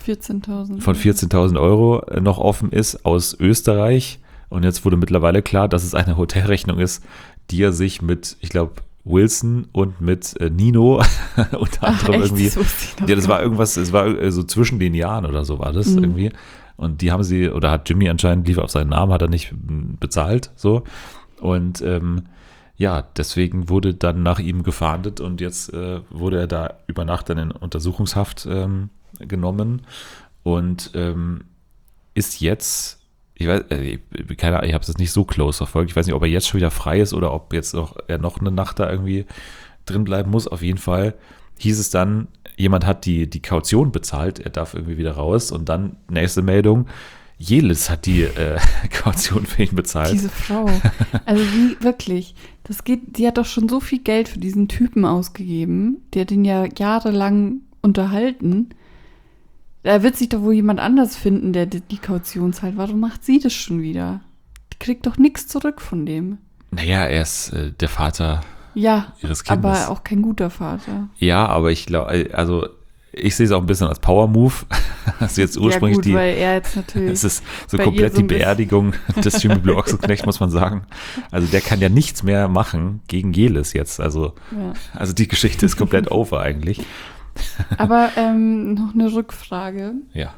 14.000 Euro noch offen ist aus Österreich. Und jetzt wurde mittlerweile klar, dass es eine Hotelrechnung ist, die er sich mit, ich glaube, Wilson und mit Nino unter anderem irgendwie. Das war irgendwas, es war so zwischen den Jahren oder so war das irgendwie. Und die haben sie, oder hat Jimmy anscheinend, lief auf seinen Namen, hat er nicht bezahlt, so. Und deswegen wurde dann nach ihm gefahndet und jetzt wurde er da über Nacht dann in Untersuchungshaft genommen und ist jetzt, ich weiß, keine Ahnung, ich habe es nicht so close verfolgt. Ich weiß nicht, ob er jetzt schon wieder frei ist oder ob jetzt er noch eine Nacht da irgendwie drin bleiben muss. Auf jeden Fall hieß es dann, jemand hat die Kaution bezahlt, er darf irgendwie wieder raus. Und dann, nächste Meldung, Jelis hat die Kaution für ihn bezahlt. Diese Frau. Also wie, wirklich, die hat doch schon so viel Geld für diesen Typen ausgegeben. Der hat ihn ja jahrelang unterhalten. Da wird sich doch wohl jemand anders finden, der die Kaution zahlt. Warum macht sie das schon wieder? Die kriegt doch nichts zurück von dem. Naja, er ist der Vater ihres Kindes. Aber auch kein guter Vater. Ja, aber ich glaube, also ich sehe es auch ein bisschen als Power-Move. Also jetzt ursprünglich weil er jetzt natürlich es ist so komplett die Beerdigung des Jimmy Blue Ochsenknecht, muss man sagen. Also der kann ja nichts mehr machen gegen Jelis jetzt. Also die Geschichte ist komplett over eigentlich. Aber noch eine Rückfrage. Ja.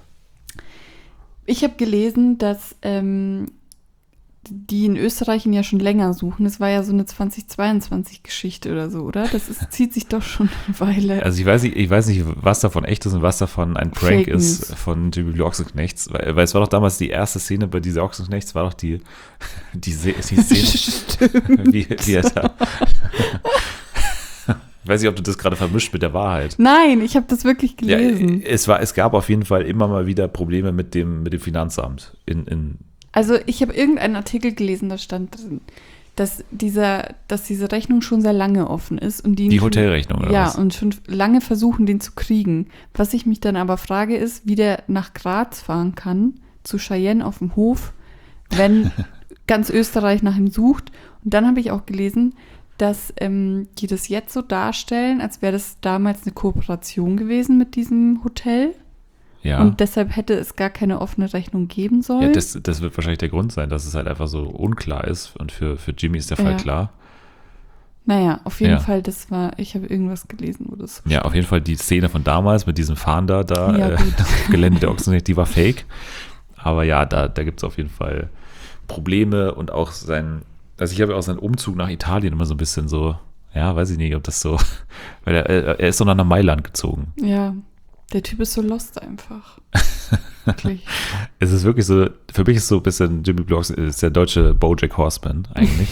Ich habe gelesen, dass die in Österreich ihn ja schon länger suchen. Das war ja so eine 2022-Geschichte oder so, oder? Zieht sich doch schon eine Weile. Also ich weiß nicht, was davon echt ist und was davon ein Prank ist von Jimmy Blue Ochsenknechts. Weil es war doch damals die erste Szene bei dieser Ochsenknechts, war doch die Szene, wie er da... Ich weiß nicht, ob du das gerade vermischt mit der Wahrheit. Nein, ich habe das wirklich gelesen. Ja, es gab auf jeden Fall immer mal wieder Probleme mit dem Finanzamt. Also ich habe irgendeinen Artikel gelesen, da stand drin, dass diese Rechnung schon sehr lange offen ist. Und die Hotelrechnung, oder was? Ja, und schon lange versuchen, den zu kriegen. Was ich mich dann aber frage, ist, wie der nach Graz fahren kann, zu Cheyenne auf dem Hof, wenn ganz Österreich nach ihm sucht. Und dann habe ich auch gelesen, dass die das jetzt so darstellen, als wäre das damals eine Kooperation gewesen mit diesem Hotel. Ja. Und deshalb hätte es gar keine offene Rechnung geben sollen. Ja, das wird wahrscheinlich der Grund sein, dass es halt einfach so unklar ist. Und für Jimmy ist der Fall klar. Naja, auf jeden Fall, ich habe irgendwas gelesen, wo das. Ja, auf jeden Fall die Szene von damals mit diesem Fahnder da auf Gelände der Ochsenknecht, die war fake. Aber ja, da gibt es auf jeden Fall Probleme und auch ich habe auch seinen Umzug nach Italien immer so ein bisschen so, ja, weiß ich nicht, ob das so, weil er ist so nach Mailand gezogen. Ja, der Typ ist so lost einfach. Wirklich. Es ist wirklich so, für mich ist so ein bisschen Jimmy Blue Ochsenknecht, ist der deutsche BoJack Horseman eigentlich.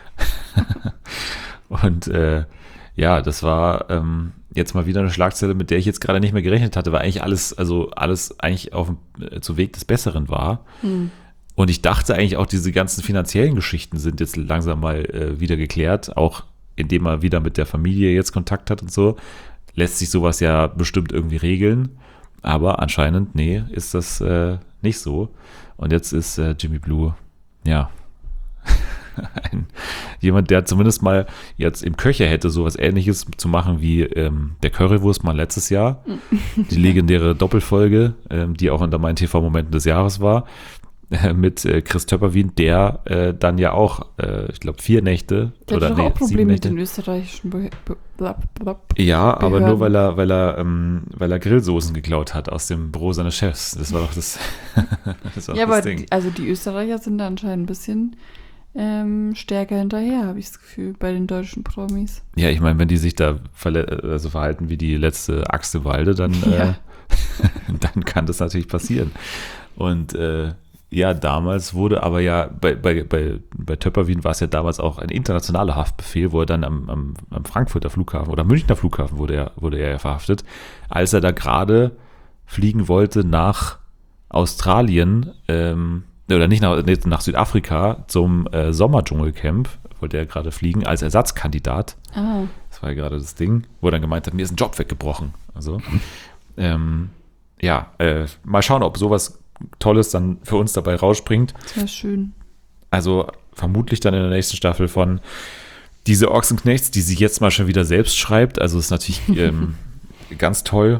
Und das war jetzt mal wieder eine Schlagzeile, mit der ich jetzt gerade nicht mehr gerechnet hatte, weil eigentlich alles eigentlich auf dem Weg des Besseren war. Und ich dachte eigentlich auch, diese ganzen finanziellen Geschichten sind jetzt langsam mal wieder geklärt, auch indem er wieder mit der Familie jetzt Kontakt hat und so. Lässt sich sowas ja bestimmt irgendwie regeln. Aber anscheinend, nee, ist das nicht so. Und jetzt ist Jimmy Blue, Jemand, der zumindest mal jetzt im Köcher hätte, sowas Ähnliches zu machen wie der Currywurstmann letztes Jahr. Die legendäre Doppelfolge, die auch unter meinen TV-Momenten des Jahres war. Mit Chris Töpperwien, der dann ja auch, ich glaube, 4 Nächte Der oder hat doch auch 7 Probleme mit Nächte. den österreichischen Ja, aber nur Behörden. weil er Grillsoßen geklaut hat aus dem Büro seines Chefs. Das war doch das, das, war Ja, doch das aber Ding. die Österreicher sind da anscheinend ein bisschen stärker hinterher, habe ich das Gefühl, bei den deutschen Promis. Ja, ich meine, wenn die sich da verhalten wie die letzte Axt im Walde, dann, Ja. dann kann das natürlich passieren. Und ja, damals wurde aber ja, bei Töpperwien war es ja damals auch ein internationaler Haftbefehl, wo er dann am Frankfurter Flughafen oder Münchner Flughafen wurde er ja verhaftet, als er da gerade fliegen wollte nach Australien, oder nicht nach Südafrika zum Sommerdschungelcamp, wollte er gerade fliegen als Ersatzkandidat. Ah, Das war ja gerade das Ding, wo er dann gemeint hat, mir ist ein Job weggebrochen. Also, mal schauen, ob sowas Tolles dann für uns dabei rausspringt. das wäre schön. Also vermutlich dann in der nächsten Staffel von Diese Ochsenknechts, die sie jetzt mal schon wieder selbst schreibt. Also ist natürlich ganz toll.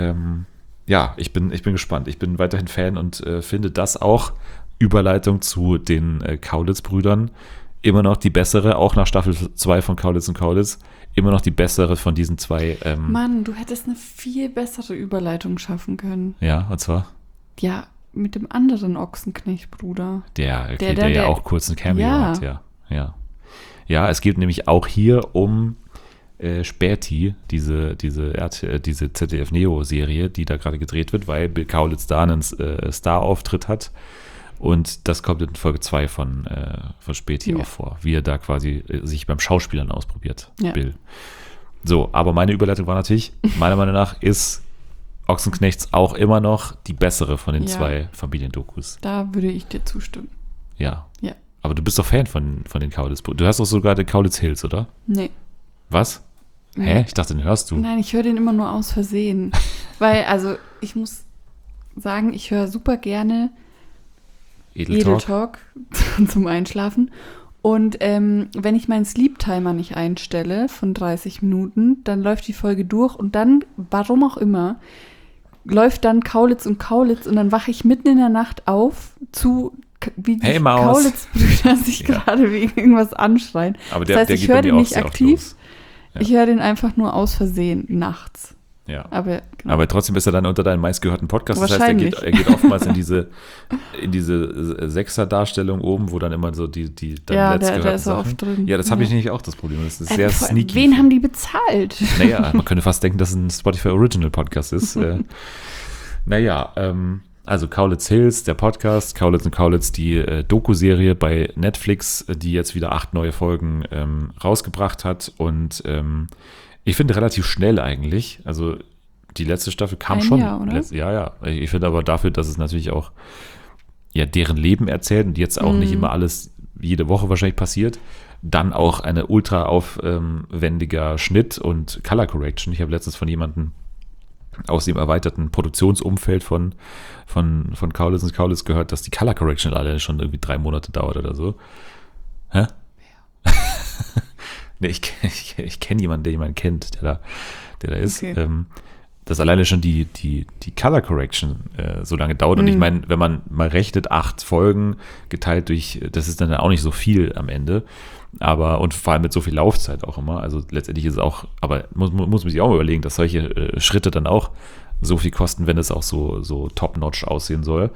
Ja, ich bin gespannt. Ich bin weiterhin Fan und finde das auch, Überleitung zu den Kaulitz-Brüdern, immer noch die bessere, auch nach Staffel 2 von Kaulitz und Kaulitz, immer noch die bessere von diesen 2. Mann, du hättest eine viel bessere Überleitung schaffen können. Ja, und zwar Ja, mit dem anderen Ochsenknecht-Bruder. der der ja auch kurz ein Cameo ja. hat. Ja. Ja, es geht nämlich auch hier um Späti, diese ZDF-Neo-Serie, die da gerade gedreht wird, weil Bill Kaulitz da einen Star-Auftritt hat. Und das kommt in Folge 2 von Späti auch vor, wie er da quasi sich beim Schauspielern ausprobiert, Ja. Bill. So, aber meine Überleitung war natürlich, meiner Meinung nach ist Ochsenknechts auch immer noch die bessere von den Ja. 2 Familiendokus. Da würde ich dir zustimmen. Ja. Ja. Aber du bist doch Fan von den Kaulitz. Du hast doch sogar den Kaulitz Hills, oder? Nee. Was? Nee. Hä? Ich dachte, den hörst du. Nein, ich höre den immer nur aus Versehen. Weil, also, ich muss sagen, ich höre super gerne Edel Talk zum Einschlafen. Und wenn ich meinen Sleep Timer nicht einstelle von 30 Minuten, dann läuft die Folge durch und dann, warum auch immer, läuft dann Kaulitz und dann wache ich mitten in der Nacht auf wie die Hey, Maus. Kaulitz-Brüder sich Ja. gerade wegen irgendwas anschreien. Aber Das heißt, ich höre den nicht aktiv. los. Ja. Ich höre den einfach nur aus Versehen nachts. Ja. Aber, genau. Aber trotzdem ist er dann unter deinen meistgehörten Podcast. Das heißt, Wahrscheinlich. er geht oftmals in diese Sechser-Darstellung oben, wo dann immer so die dann Ja, letztgehörten da ist er Sachen. oft drin. Ja, das habe ich Ja. nämlich auch das Problem. Das ist sehr sneaky. Wen haben die bezahlt? Naja, man könnte fast denken, dass es ein Spotify Original Podcast ist. Also Kaulitz Hills, der Podcast, Kaulitz und Kaulitz, die Doku-Serie bei Netflix, die jetzt wieder 8 neue Folgen rausgebracht hat. Und ich finde relativ schnell eigentlich. Also die letzte Staffel kam Ein schon. Jahr, oder? Ja. Ich finde aber dafür, dass es natürlich auch deren Leben erzählt und jetzt auch nicht immer alles jede Woche wahrscheinlich passiert. Dann auch eine ultra aufwendiger Schnitt und Color Correction. Ich habe letztens von jemandem aus dem erweiterten Produktionsumfeld von Kaulitz und Kaulitz gehört, dass die Color Correction alleine schon irgendwie 3 Monate dauert oder so. Hä? Nee, ich kenne jemanden, der jemanden kennt, der da ist. Okay. Dass alleine schon die Color Correction so lange dauert. Und ich meine, wenn man mal rechnet, 8 Folgen geteilt durch, das ist dann auch nicht so viel am Ende. Aber, und vor allem mit so viel Laufzeit auch immer. Also letztendlich ist es auch, aber muss man sich auch mal überlegen, dass solche Schritte dann auch so viel kosten, wenn es auch so top-notch aussehen soll.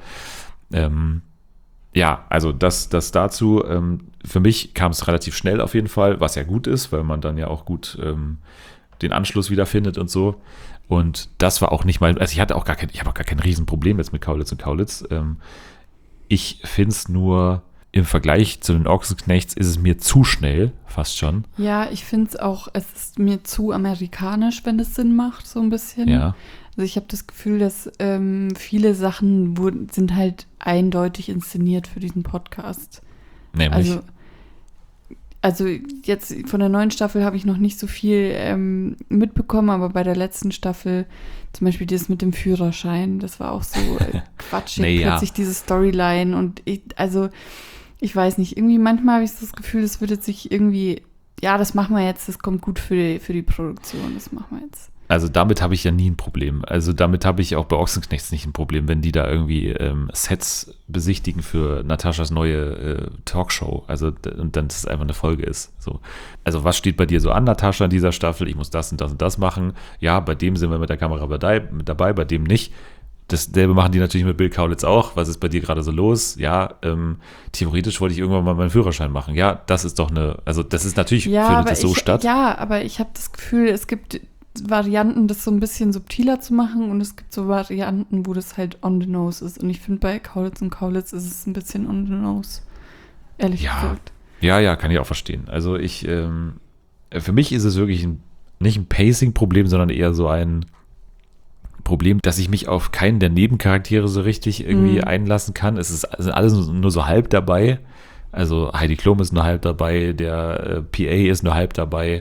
Ja, also das dazu. Für mich kam es relativ schnell auf jeden Fall, was ja gut ist, weil man dann ja auch gut den Anschluss wieder findet und so. Und das war auch nicht mal, also ich habe auch gar kein Riesenproblem jetzt mit Kaulitz und Kaulitz. Ich finde es nur, im Vergleich zu den Ochsenknechts ist es mir zu schnell, fast schon. Ja, ich finde es auch, es ist mir zu amerikanisch, wenn das Sinn macht, so ein bisschen. Ja. Also ich habe das Gefühl, dass viele Sachen sind halt eindeutig inszeniert für diesen Podcast. Nämlich. Also jetzt von der neuen Staffel habe ich noch nicht so viel mitbekommen, aber bei der letzten Staffel, zum Beispiel das mit dem Führerschein, das war auch so quatschig, Naja. plötzlich diese Storyline. Und ich ich weiß nicht, irgendwie manchmal habe ich so das Gefühl, es würde sich irgendwie, ja, das machen wir jetzt, das kommt gut für die Produktion, das machen wir jetzt. Also damit habe ich ja nie ein Problem. Also damit habe ich auch bei Ochsenknechts nicht ein Problem, wenn die da irgendwie Sets besichtigen für Nataschas neue Talkshow. Also und dann das einfach eine Folge ist. So. Also was steht bei dir so an, Natascha, in dieser Staffel? Ich muss das und das und das machen. Ja, bei dem sind wir mit der Kamera dabei, bei dem nicht. Dasselbe machen die natürlich mit Bill Kaulitz auch. Was ist bei dir gerade so los? Ja, theoretisch wollte ich irgendwann mal meinen Führerschein machen. Ja, das ist doch also das ist natürlich, findet das so statt. Ja, aber ich habe das Gefühl, es gibt Varianten, das so ein bisschen subtiler zu machen und es gibt so Varianten, wo das halt on the nose ist. Und ich finde, bei Kaulitz und Kaulitz ist es ein bisschen on the nose, ehrlich gesagt. Ja, kann ich auch verstehen. Also für mich ist es wirklich nicht ein Pacing-Problem, sondern eher so ein Problem, dass ich mich auf keinen der Nebencharaktere so richtig irgendwie einlassen kann. Sind alles nur so halb dabei. Also Heidi Klum ist nur halb dabei, der PA ist nur halb dabei.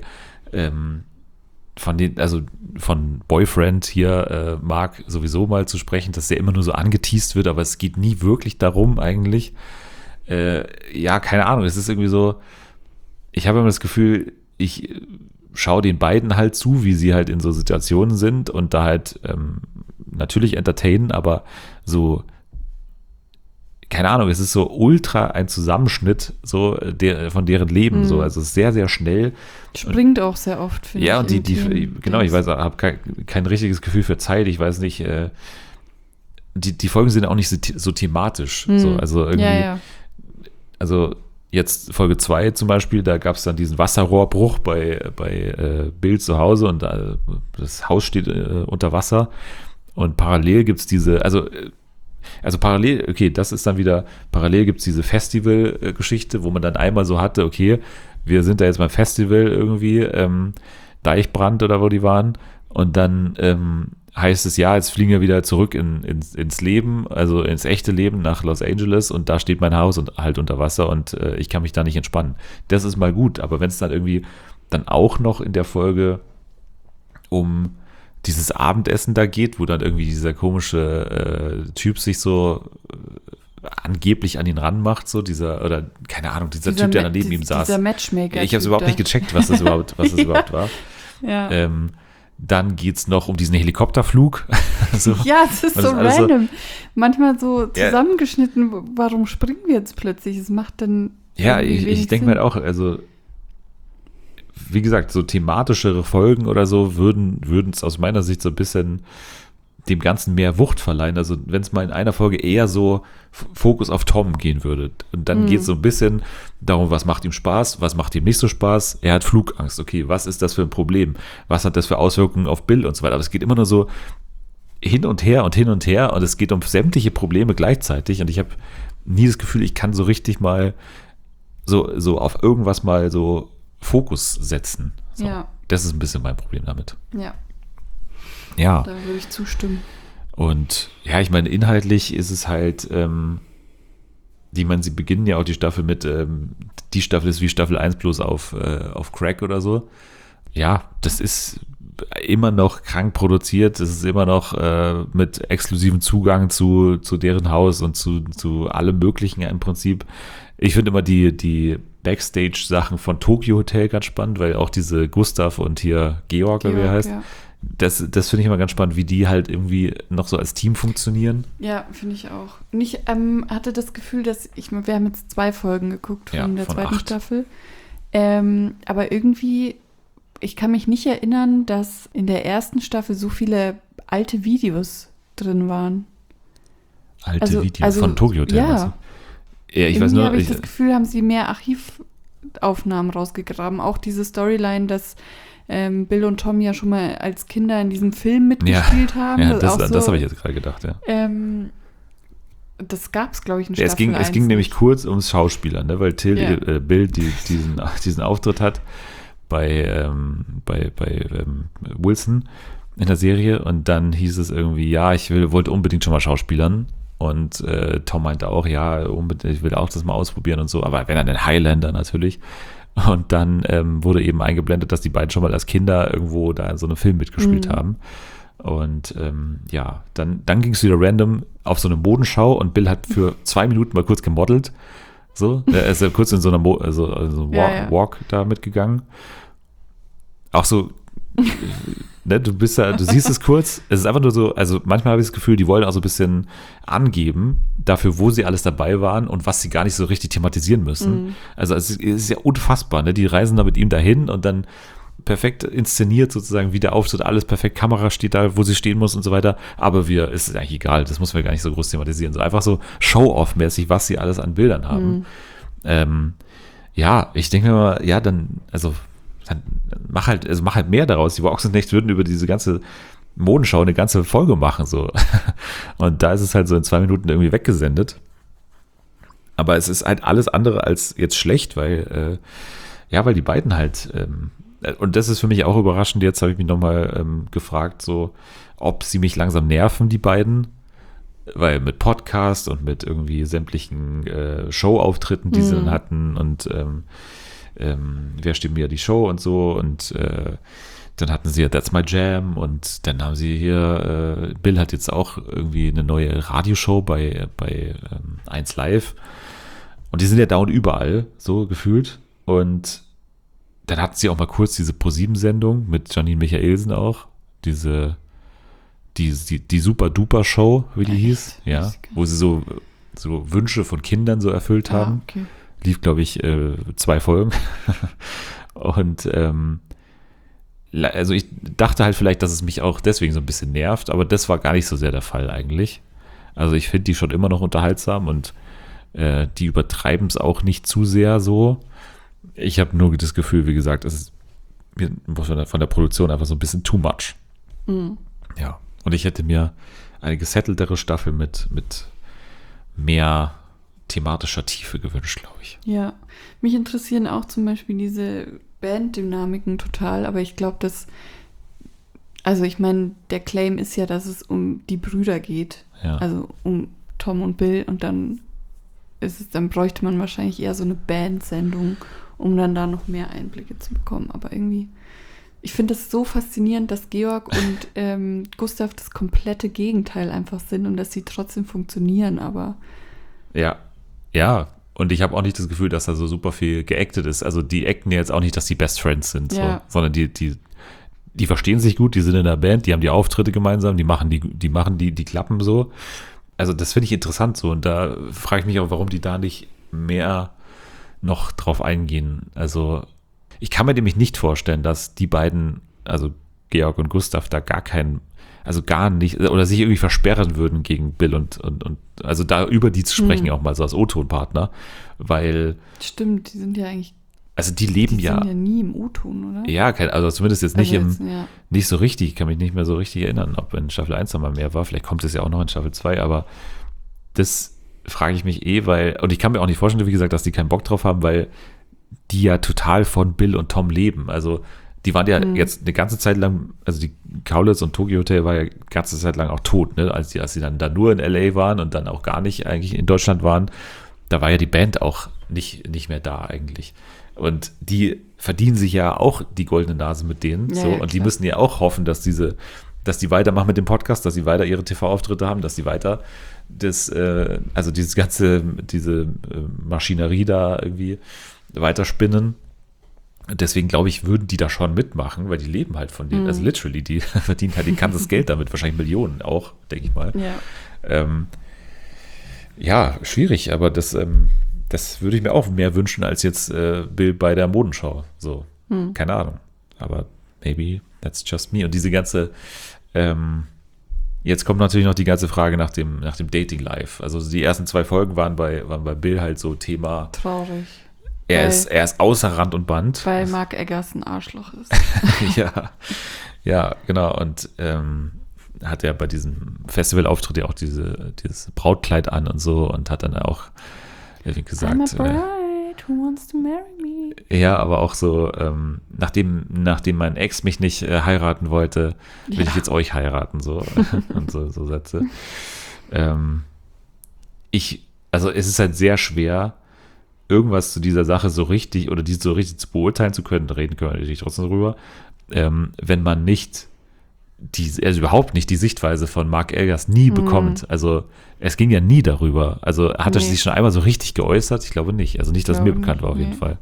Von Boyfriend hier Mark sowieso mal zu sprechen, dass der immer nur so angeteast wird, aber es geht nie wirklich darum eigentlich. Ja, keine Ahnung, es ist irgendwie so, ich habe immer das Gefühl, ich schaue den beiden halt zu, wie sie halt in so Situationen sind und da halt natürlich entertainen, aber so, keine Ahnung, es ist so ultra ein Zusammenschnitt so von deren Leben, so, also sehr, sehr schnell. Springt auch sehr oft, finde ich. Ja, und genau, ich weiß, habe kein richtiges Gefühl für Zeit, ich weiß nicht, die Folgen sind auch nicht so thematisch, so, also irgendwie, Ja. Also jetzt Folge 2 zum Beispiel, da gab es dann diesen Wasserrohrbruch bei Bill zu Hause und das Haus steht unter Wasser und parallel gibt es also parallel, okay, das ist dann wieder, parallel gibt es diese Festival-Geschichte, wo man dann einmal so hatte, okay, wir sind da jetzt beim Festival irgendwie, Deichbrand oder wo die waren und dann heißt es, ja, jetzt fliegen wir wieder zurück ins Leben, also ins echte Leben nach Los Angeles und da steht mein Haus und halt unter Wasser und ich kann mich da nicht entspannen. Das ist mal gut, aber wenn es dann irgendwie dann auch noch in der Folge um dieses Abendessen da geht, wo dann irgendwie dieser komische Typ sich so angeblich an ihn ranmacht, so oder keine Ahnung, dieser Typ, der neben ihm saß. Dieser Matchmaker. Ich habe es überhaupt nicht gecheckt, was das überhaupt war. Ja. Dann geht es noch um diesen Helikopterflug. Also, ja, es ist so random. Manchmal so zusammengeschnitten, warum springen wir jetzt plötzlich? Es macht dann. Ja, ich denke mir halt auch, also, wie gesagt, so thematischere Folgen oder so würden es aus meiner Sicht so ein bisschen dem Ganzen mehr Wucht verleihen. Also, wenn es mal in einer Folge eher so Fokus auf Tom gehen würde. Und dann geht es so ein bisschen darum, was macht ihm Spaß, was macht ihm nicht so Spaß. Er hat Flugangst. Okay, was ist das für ein Problem? Was hat das für Auswirkungen auf Bill und so weiter? Aber es geht immer nur so hin und her und es geht um sämtliche Probleme gleichzeitig. Und ich habe nie das Gefühl, ich kann so richtig mal so auf irgendwas mal so Fokus setzen. So. Ja. Das ist ein bisschen mein Problem damit. Ja, da würde ich zustimmen. Und ja, ich meine, inhaltlich ist es halt, sie beginnen ja auch die Staffel mit, die Staffel ist wie Staffel 1 bloß auf Crack oder so. Ja, das ist immer noch krank produziert, das ist immer noch mit exklusivem Zugang zu deren Haus und zu allem Möglichen im Prinzip. Ich finde immer die Backstage-Sachen von Tokyo Hotel ganz spannend, weil auch diese Gustav und hier Georg, wie er heißt, ja. Das finde ich immer ganz spannend, wie die halt irgendwie noch so als Team funktionieren. Ja, finde ich auch. Und ich hatte das Gefühl, dass wir haben jetzt 2 Folgen geguckt von der zweiten 8. Staffel. Aber irgendwie, ich kann mich nicht erinnern, dass in der ersten Staffel so viele alte Videos drin waren. Alte Videos von Tokyo Hotel? Ja. Ja, ich weiß nur. Habe ich das Gefühl, haben sie mehr Archivaufnahmen rausgegraben. Auch diese Storyline, dass Bill und Tom ja schon mal als Kinder in diesem Film mitgespielt haben. Ja, das habe ich jetzt gerade gedacht, ja. Das gab es, glaube ich, in Staffel Staffel 1 Es ging nämlich kurz ums Schauspieler, ne, weil Bill diesen Auftritt hat bei Wilson in der Serie und dann hieß es irgendwie, ja, wollte unbedingt schon mal schauspielern und Tom meinte auch, ja, unbedingt, ich will auch das mal ausprobieren und so, aber wenn er den Highlander natürlich. Und dann wurde eben eingeblendet, dass die beiden schon mal als Kinder irgendwo da in so einem Film mitgespielt haben. Und dann ging es wieder random auf so eine Modenschau und Bill hat für 2 Minuten mal kurz gemodelt So, er ist ja kurz in so einer Ja. Walk da mitgegangen. Auch so, ne, du siehst es kurz, es ist einfach nur so, also manchmal habe ich das Gefühl, die wollen auch so ein bisschen angeben dafür, wo sie alles dabei waren und was sie gar nicht so richtig thematisieren müssen. Also es ist ja unfassbar, ne? Die reisen da mit ihm dahin und dann perfekt inszeniert sozusagen, wie der Auftritt, alles perfekt, Kamera steht da, wo sie stehen muss und so weiter, aber ist eigentlich egal, das muss man gar nicht so groß thematisieren, so einfach so Show-off-mäßig, was sie alles an Bildern haben. Ja, ich denke mir mal, ja, dann mach halt mehr daraus. Die Ochsenknechts würden über diese ganze Modenschau eine ganze Folge machen, so. Und da ist es halt so in 2 Minuten irgendwie weggesendet. Aber es ist halt alles andere als jetzt schlecht, weil die beiden halt, und das ist für mich auch überraschend, jetzt habe ich mich nochmal gefragt, so, ob sie mich langsam nerven, die beiden, weil mit Podcast und mit irgendwie sämtlichen Showauftritten, die sie dann hatten und wer stimmt mir die Show und so und dann hatten sie ja That's My Jam und dann haben sie hier, Bill hat jetzt auch irgendwie eine neue Radioshow bei 1 Live und die sind ja dauernd überall, so gefühlt, und dann hatten sie auch mal kurz diese ProSieben-Sendung mit Janine Michaelsen auch, die Super-Duper-Show, wie die hieß, ja, wo sie so Wünsche von Kindern so erfüllt haben. Okay. Lief, glaube ich, 2 Folgen. Und also ich dachte halt vielleicht, dass es mich auch deswegen so ein bisschen nervt, aber das war gar nicht so sehr der Fall eigentlich. Also ich finde die schon immer noch unterhaltsam und die übertreiben es auch nicht zu sehr so. Ich habe nur das Gefühl, wie gesagt, es ist von der Produktion einfach so ein bisschen too much. Ja, und ich hätte mir eine gesetteltere Staffel mit mehr thematischer Tiefe gewünscht, glaube ich. Ja, mich interessieren auch zum Beispiel diese Banddynamiken total, aber ich glaube, also ich meine, der Claim ist ja, dass es um die Brüder geht, Ja. also um Tom und Bill, und dann bräuchte man wahrscheinlich eher so eine Bandsendung, um dann da noch mehr Einblicke zu bekommen, aber irgendwie, ich finde es so faszinierend, dass Georg und Gustav das komplette Gegenteil einfach sind und dass sie trotzdem funktionieren, aber Ja, und ich habe auch nicht das Gefühl, dass da so super viel geactet ist. Also die acten ja jetzt auch nicht, dass die Best Friends sind, Ja. so, sondern die verstehen sich gut, die sind in der Band, die haben die Auftritte gemeinsam, die klappen so. Also das finde ich interessant so, und da frage ich mich auch, warum die da nicht mehr noch drauf eingehen. Also ich kann mir nämlich nicht vorstellen, dass die beiden, also Georg und Gustav, da gar nicht, oder sich irgendwie versperren würden gegen Bill und also da über die zu sprechen, auch mal so als O-Ton-Partner, weil stimmt, die sind ja eigentlich, also die leben die ja, sind ja nie im O-Ton, oder? ja, also zumindest jetzt nicht ja. nicht so richtig, ich kann mich nicht mehr so richtig erinnern, ob in Staffel 1 nochmal mehr war, vielleicht kommt es ja auch noch in Staffel 2, aber das frage ich mich und ich kann mir auch nicht vorstellen, wie gesagt, dass die keinen Bock drauf haben, weil die ja total von Bill und Tom leben, also die waren ja jetzt eine ganze Zeit lang, also die Kaulitz und Tokyo Hotel war ja eine ganze Zeit lang auch tot, ne? Als sie dann da nur in LA waren und dann auch gar nicht eigentlich in Deutschland waren, da war ja die Band auch nicht mehr da eigentlich. Und die verdienen sich ja auch die goldene Nase mit denen. Ja, so, ja, und die klar. müssen ja auch hoffen, dass die weitermachen mit dem Podcast, dass sie weiter ihre TV-Auftritte haben, dass sie weiter diese Maschinerie da irgendwie weiterspinnen. Deswegen glaube ich, würden die da schon mitmachen, weil die leben halt von denen. Also literally, die verdienen halt ihr ganzes Geld damit, wahrscheinlich Millionen auch, denke ich mal. Ja. Ja, schwierig, aber das würde ich mir auch mehr wünschen als jetzt Bill bei der Modenschau. So, keine Ahnung. Aber maybe that's just me. Und diese ganze, jetzt kommt natürlich noch die ganze Frage nach dem Dating Life. Also die ersten 2 Folgen waren bei Bill halt so Thema. Traurig. Er ist außer Rand und Band. Weil Mark Eggers ein Arschloch ist. Ja, genau. Und hat er bei diesem Festivalauftritt ja auch dieses Brautkleid an und so und hat dann auch gesagt. I'm a bride who wants to marry me. Ja, aber auch so, nachdem mein Ex mich nicht heiraten wollte, will ich jetzt euch heiraten, so. Und so Sätze. Also es ist halt sehr schwer, irgendwas zu dieser Sache so richtig oder die so richtig zu beurteilen zu können, reden können wir natürlich trotzdem darüber, wenn man nicht also überhaupt nicht die Sichtweise von Mark Eggers nie bekommt. Also es ging ja nie darüber. Also hat er sich schon einmal so richtig geäußert? Ich glaube nicht. Also nicht, dass mir bekannt war auf jeden Fall.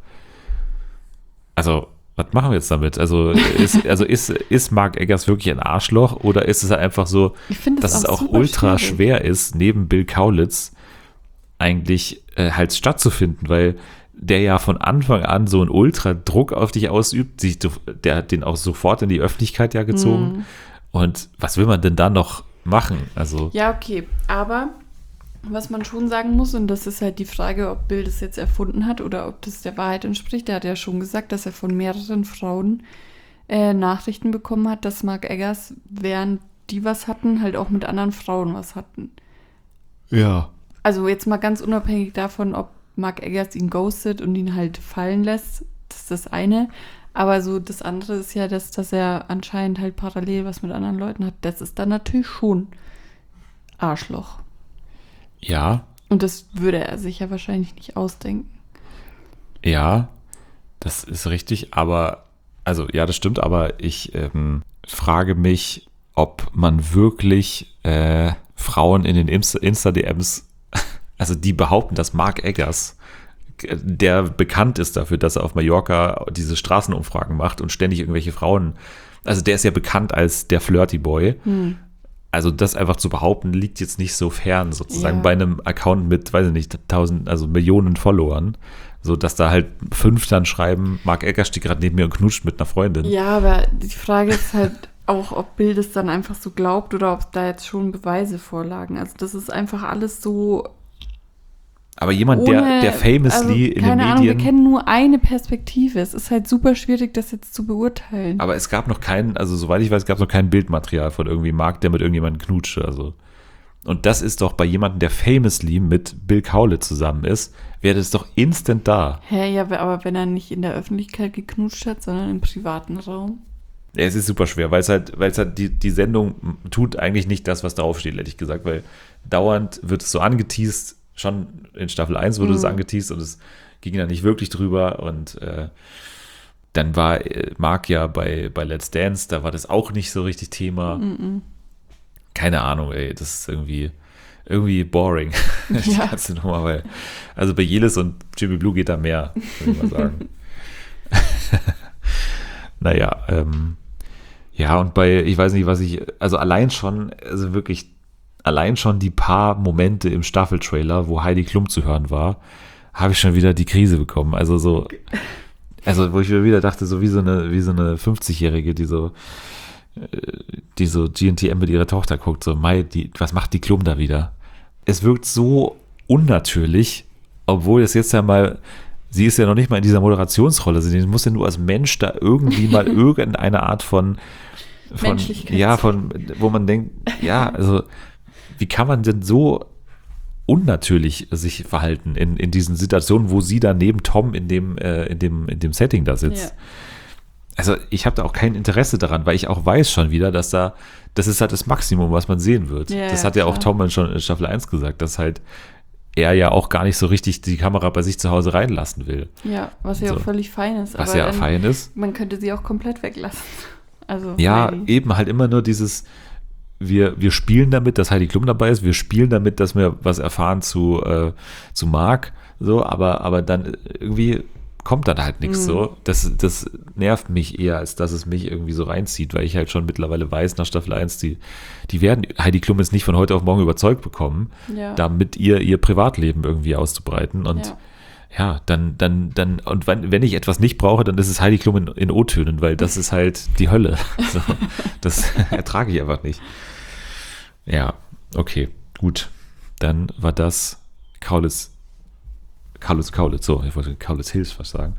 Also was machen wir jetzt damit? Also ist Mark Eggers wirklich ein Arschloch oder ist es halt einfach so, dass es auch ultra schwer ist, neben Bill Kaulitz eigentlich halt stattzufinden, weil der ja von Anfang an so einen Ultra-Druck auf dich ausübt, der hat den auch sofort in die Öffentlichkeit ja gezogen. Und was will man denn da noch machen? Also ja, okay, aber was man schon sagen muss, und das ist halt die Frage, ob Bill das jetzt erfunden hat oder ob das der Wahrheit entspricht. Der hat ja schon gesagt, dass er von mehreren Frauen Nachrichten bekommen hat, dass Mark Eggers, während die was hatten, halt auch mit anderen Frauen was hatten. Ja. Also jetzt mal ganz unabhängig davon, ob Mark Eggers ihn ghostet und ihn halt fallen lässt, das ist das eine. Aber so das andere ist ja, dass er anscheinend halt parallel was mit anderen Leuten hat. Das ist dann natürlich schon Arschloch. Ja. Und das würde er sich ja wahrscheinlich nicht ausdenken. Ja, das ist richtig, aber, also ja, das stimmt, aber ich frage mich, ob man wirklich Frauen in den Insta-DMs, also die behaupten, dass Mark Eggers, der bekannt ist dafür, dass er auf Mallorca diese Straßenumfragen macht und ständig irgendwelche Frauen, also der ist ja bekannt als der Flirty Boy. Also das einfach zu behaupten, liegt jetzt nicht so fern, sozusagen bei einem Account mit, weiß ich nicht, 1000, also Millionen Followern, so dass da halt 5 dann schreiben, Mark Eggers steht gerade neben mir und knutscht mit einer Freundin. Ja, aber die Frage ist halt auch, ob Bill das dann einfach so glaubt oder ob da jetzt schon Beweise vorlagen. Also das ist einfach alles so. Aber jemand, der famously in den Medien... Keine Ahnung, wir kennen nur eine Perspektive. Es ist halt super schwierig, das jetzt zu beurteilen. Aber es gab noch keinen, also soweit ich weiß, gab es noch kein Bildmaterial von irgendwie Mark, der mit irgendjemandem knutschte. Also. Und das ist doch bei jemandem, der famously mit Bill Kaulitz zusammen ist, wäre das doch instant da. Hä, ja, aber wenn er nicht in der Öffentlichkeit geknutscht hat, sondern im privaten Raum. Ja, es ist super schwer, weil es halt die Sendung tut eigentlich nicht das, was draufsteht, ehrlich gesagt, weil dauernd wird es so angeteast. Schon in Staffel 1 wurde es angeteast und es ging da nicht wirklich drüber. Und dann war Mark ja bei Let's Dance, da war das auch nicht so richtig Thema. Keine Ahnung, ey, das ist irgendwie boring. Die ganze Nummer, weil, also bei Jelis und Jimmy Blue geht da mehr, würde ich mal sagen. Naja, ja, und ich weiß nicht, also allein schon die paar Momente im Staffeltrailer, wo Heidi Klum zu hören war, habe ich schon wieder die Krise bekommen. Also wo ich mir wieder dachte, so wie so eine 50-Jährige, die so GNTM mit ihrer Tochter guckt, so, was macht die Klum da wieder? Es wirkt so unnatürlich, obwohl es jetzt ja mal, sie ist ja noch nicht mal in dieser Moderationsrolle, sie muss ja nur als Mensch da irgendwie mal irgendeine Art von Menschlichkeit. Ja, wo man denkt, ja, also wie kann man denn so unnatürlich sich verhalten in diesen Situationen, wo sie da neben Tom in dem Setting da sitzt? Ja. Also ich habe da auch kein Interesse daran, weil ich auch weiß schon wieder, das ist halt das Maximum, was man sehen wird. Ja, das hat ja auch Tom schon in Staffel 1 gesagt, dass halt er ja auch gar nicht so richtig die Kamera bei sich zu Hause reinlassen will. Ja, was ja auch völlig fein ist. Was ja fein ist. Man könnte sie auch komplett weglassen. Also ja, eben halt immer nur dieses, wir spielen damit, dass Heidi Klum dabei ist, wir spielen damit, dass wir was erfahren zu Mark, so, aber dann irgendwie kommt dann halt nichts so. Das nervt mich eher, als dass es mich irgendwie so reinzieht, weil ich halt schon mittlerweile weiß, nach Staffel 1, die werden Heidi Klum jetzt nicht von heute auf morgen überzeugt bekommen, damit ihr Privatleben irgendwie auszubreiten und ja, dann, und wenn ich etwas nicht brauche, dann ist es Heidi Klum in O-Tönen, weil das ist halt die Hölle. So, das ertrage ich einfach nicht. Ja, okay, gut. Dann war das Kaulitz, so, ich wollte Kaulitz Hills was sagen.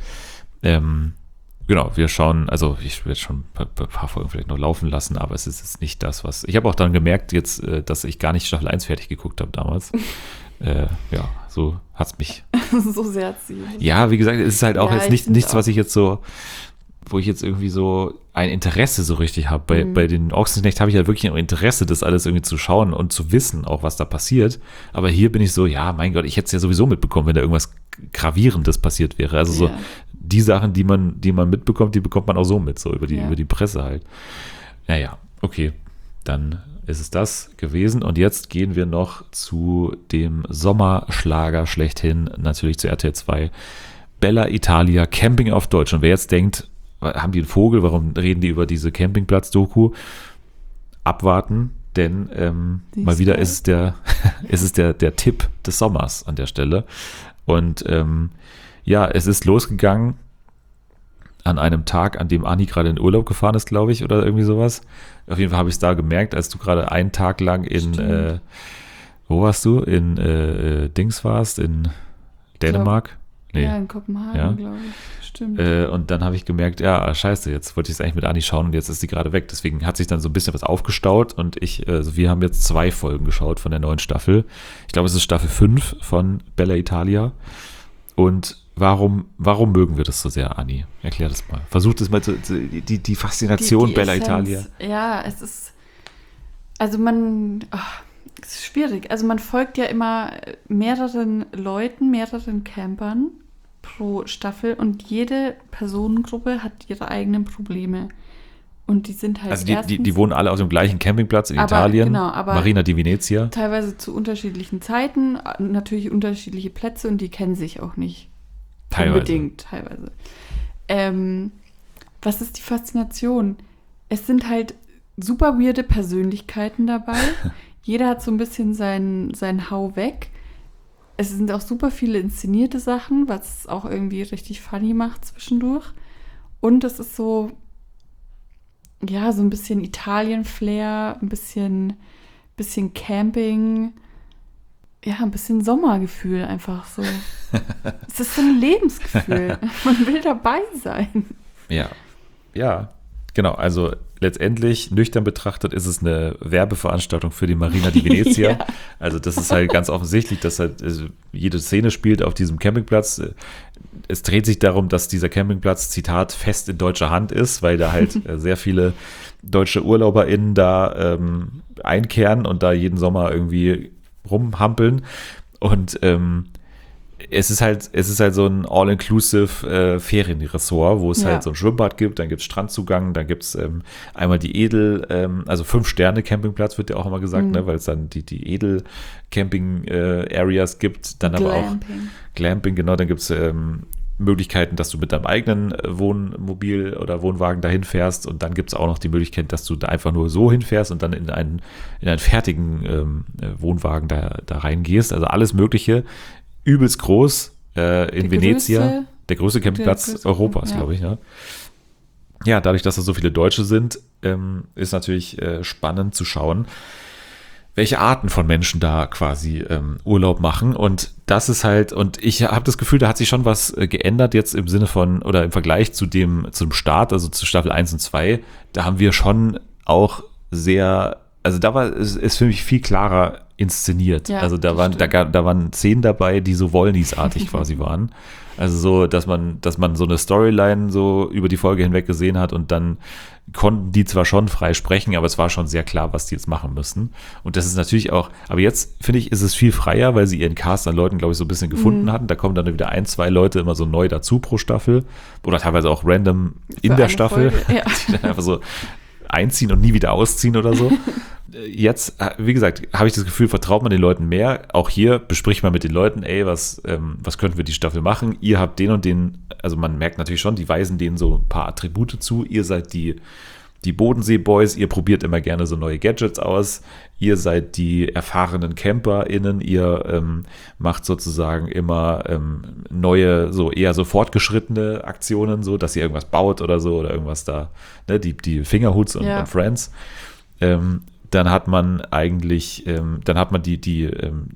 Genau, wir schauen, also ich werde schon ein paar Folgen vielleicht noch laufen lassen, aber es ist jetzt nicht das, was, ich habe auch dann gemerkt jetzt, dass ich gar nicht Staffel 1 fertig geguckt habe damals. Ja, so hat es mich. So sehr hat sie. Ja, wie gesagt, es ist halt auch jetzt nichts, was ich jetzt so, wo ich jetzt irgendwie so ein Interesse so richtig habe. Bei den Ochsenknecht habe ich halt wirklich ein Interesse, das alles irgendwie zu schauen und zu wissen, auch was da passiert. Aber hier bin ich so, ja, mein Gott, ich hätte es ja sowieso mitbekommen, wenn da irgendwas Gravierendes passiert wäre. Also so die Sachen, die man mitbekommt, die bekommt man auch so mit, so über die Presse halt. Naja, Okay, dann ist es das gewesen. Und jetzt gehen wir noch zu dem Sommerschlager schlechthin, natürlich zu RTL 2. Bella Italia, Camping auf Deutsch. Und wer jetzt denkt, haben die einen Vogel, warum reden die über diese Campingplatz-Doku? Abwarten, denn mal wieder ist es der Tipp des Sommers an der Stelle. Und es ist losgegangen an einem Tag, an dem Anni gerade in Urlaub gefahren ist, glaube ich, oder irgendwie sowas. Auf jeden Fall habe ich es da gemerkt, als du gerade einen Tag lang wo warst du? In Dings warst, in Dänemark? Ja, in Kopenhagen, glaube ich. Stimmt. Und dann habe ich gemerkt, ja, scheiße, jetzt wollte ich es eigentlich mit Anni schauen und jetzt ist sie gerade weg. Deswegen hat sich dann so ein bisschen was aufgestaut und wir haben jetzt 2 Folgen geschaut von der neuen Staffel. Ich glaube, es ist Staffel 5 von Bella Italia. Und warum mögen wir das so sehr, Anni? Erklär das mal. Versuch das mal, die Faszination die Bella Essenz. Italia. Ja, es ist, also es ist schwierig. Also man folgt ja immer mehreren Leuten, mehreren Campern pro Staffel und jede Personengruppe hat ihre eigenen Probleme. Und die sind halt also die wohnen alle auf dem gleichen Campingplatz in Italien, genau, aber Marina di Venezia. Teilweise zu unterschiedlichen Zeiten, natürlich unterschiedliche Plätze und die kennen sich auch nicht. Teilweise. Unbedingt, teilweise. Was ist die Faszination? Es sind halt super weirde Persönlichkeiten dabei. Jeder hat so ein bisschen sein Hau weg. Es sind auch super viele inszenierte Sachen, was es auch irgendwie richtig funny macht zwischendurch. Und es ist so, ja, so ein bisschen Italien-Flair, ein bisschen Camping, ja, ein bisschen Sommergefühl einfach so. Es ist so ein Lebensgefühl. Man will dabei sein. Ja, genau. Also letztendlich, nüchtern betrachtet, ist es eine Werbeveranstaltung für die Marina di Venezia. Ja. Also das ist halt ganz offensichtlich, dass halt jede Szene spielt auf diesem Campingplatz. Es dreht sich darum, dass dieser Campingplatz, Zitat, fest in deutscher Hand ist, weil da halt sehr viele deutsche UrlauberInnen da einkehren und da jeden Sommer irgendwie rumhampeln. Und es ist halt so ein all-inclusive Ferienressort, wo es halt so ein Schwimmbad gibt, dann gibt es Strandzugang, dann gibt es einmal die also 5-Sterne-Campingplatz wird ja auch immer gesagt, ne, weil es dann die Edel-Camping-Areas gibt, dann aber auch Glamping, genau, dann gibt es Möglichkeiten, dass du mit deinem eigenen Wohnmobil oder Wohnwagen dahin fährst und dann gibt es auch noch die Möglichkeit, dass du da einfach nur so hinfährst und dann in einen fertigen Wohnwagen da reingehst, also alles Mögliche. Übelst groß in Venezia. Der größte Campingplatz Europas, glaube ich. Ja. Ja, dadurch, dass da so viele Deutsche sind, ist natürlich spannend zu schauen, welche Arten von Menschen da quasi Urlaub machen. Und das ist halt, und ich habe das Gefühl, da hat sich schon was geändert jetzt im Sinne von, oder im Vergleich zum Start, also zu Staffel 1 und 2. Da haben wir schon auch sehr, also da war es für mich viel klarer inszeniert. Ja, also da waren Szenen dabei, die so Wollnies-artig quasi waren. Also so, dass man so eine Storyline so über die Folge hinweg gesehen hat und dann konnten die zwar schon frei sprechen, aber es war schon sehr klar, was die jetzt machen müssen. Und das ist natürlich auch, aber jetzt finde ich, ist es viel freier, weil sie ihren Cast an Leuten, glaube ich, so ein bisschen gefunden hatten. Da kommen dann wieder 1, 2 Leute immer so neu dazu pro Staffel oder teilweise auch random in der Staffel, die dann einfach so einziehen und nie wieder ausziehen oder so. Jetzt, wie gesagt, habe ich das Gefühl, vertraut man den Leuten mehr. Auch hier bespricht man mit den Leuten, was könnten wir die Staffel machen? Ihr habt den und den, also man merkt natürlich schon, die weisen denen so ein paar Attribute zu. Ihr seid die Bodensee-Boys, ihr probiert immer gerne so neue Gadgets aus. Ihr seid die erfahrenen CamperInnen, ihr macht sozusagen immer neue, so eher so fortgeschrittene Aktionen, so, dass ihr irgendwas baut oder so oder irgendwas da, ne, die Fingerhoots und Friends. Dann hat man eigentlich, die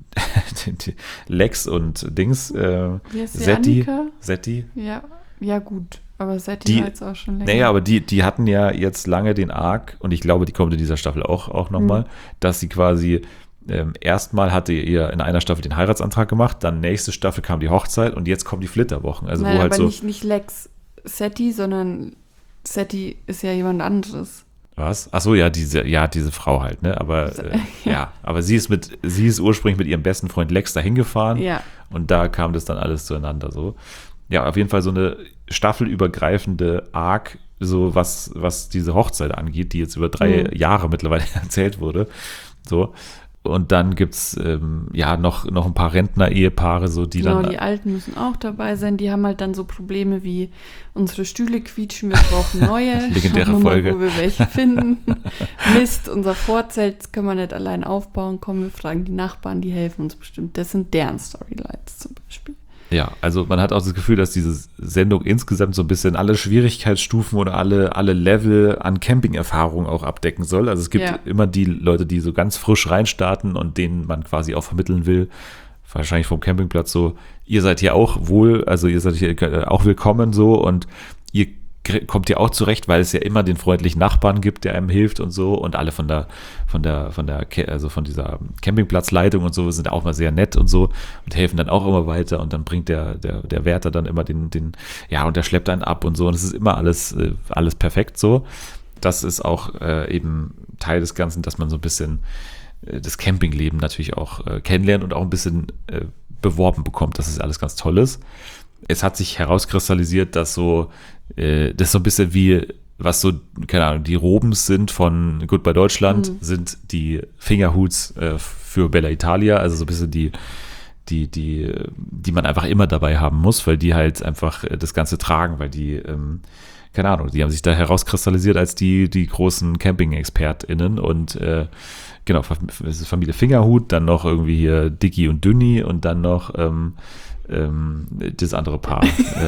Lex und Dings, Setti. Ja, gut. Aber Setti war jetzt auch schon länger. Naja, aber die hatten ja jetzt lange den Arc, und ich glaube, die kommt in dieser Staffel auch nochmal, dass sie quasi erstmal hatte ihr in einer Staffel den Heiratsantrag gemacht, dann nächste Staffel kam die Hochzeit und jetzt kommen die Flitterwochen. Also nein, wo halt aber so nicht Lex Setti, sondern Setti ist ja jemand anderes. Was? Achso, ja, diese Frau halt, ne? Aber aber sie ist ursprünglich mit ihrem besten Freund Lex dahin gefahren und da kam das dann alles zueinander so. Ja, auf jeden Fall so eine staffelübergreifende Arc so was diese Hochzeit angeht, die jetzt über 3 Jahre mittlerweile erzählt wurde. So. Und dann gibt es noch ein paar Rentner-Ehepaare, so die Genau, dann. die Alten müssen auch dabei sein. Die haben halt dann so Probleme wie unsere Stühle quietschen, wir brauchen neue. Legendäre Schauen wir mal, Folge. wo wir welche finden. Mist, unser Vorzelt können wir nicht allein aufbauen. Komm, wir fragen die Nachbarn, die helfen uns bestimmt. Das sind deren Storylines zum Beispiel. Ja, also man hat auch das Gefühl, dass diese Sendung insgesamt so ein bisschen alle Schwierigkeitsstufen oder alle Level an Camping-Erfahrung auch abdecken soll. Also es gibt immer die Leute, die so ganz frisch reinstarten und denen man quasi auch vermitteln will, wahrscheinlich vom Campingplatz so, ihr seid hier auch ihr seid hier auch willkommen so und ihr kommt ja auch zurecht, weil es ja immer den freundlichen Nachbarn gibt, der einem hilft und so und alle von dieser Campingplatzleitung und so sind auch mal sehr nett und so und helfen dann auch immer weiter und dann bringt der Wärter dann immer und der schleppt einen ab und so und es ist immer alles perfekt so. Das ist auch eben Teil des Ganzen, dass man so ein bisschen das Campingleben natürlich auch kennenlernt und auch ein bisschen beworben bekommt, dass es alles ganz toll ist. Es hat sich herauskristallisiert, dass das so ein bisschen wie, was so, keine Ahnung, die Robens sind von Goodbye Deutschland, sind die Fingerhuts für Bella Italia, also so ein bisschen die man einfach immer dabei haben muss, weil die halt einfach das Ganze tragen, weil die, keine Ahnung, die haben sich da herauskristallisiert als die großen Camping-ExpertInnen und genau, es ist Familie Fingerhut, dann noch irgendwie hier Dicky und Dünni und dann noch das andere Paar.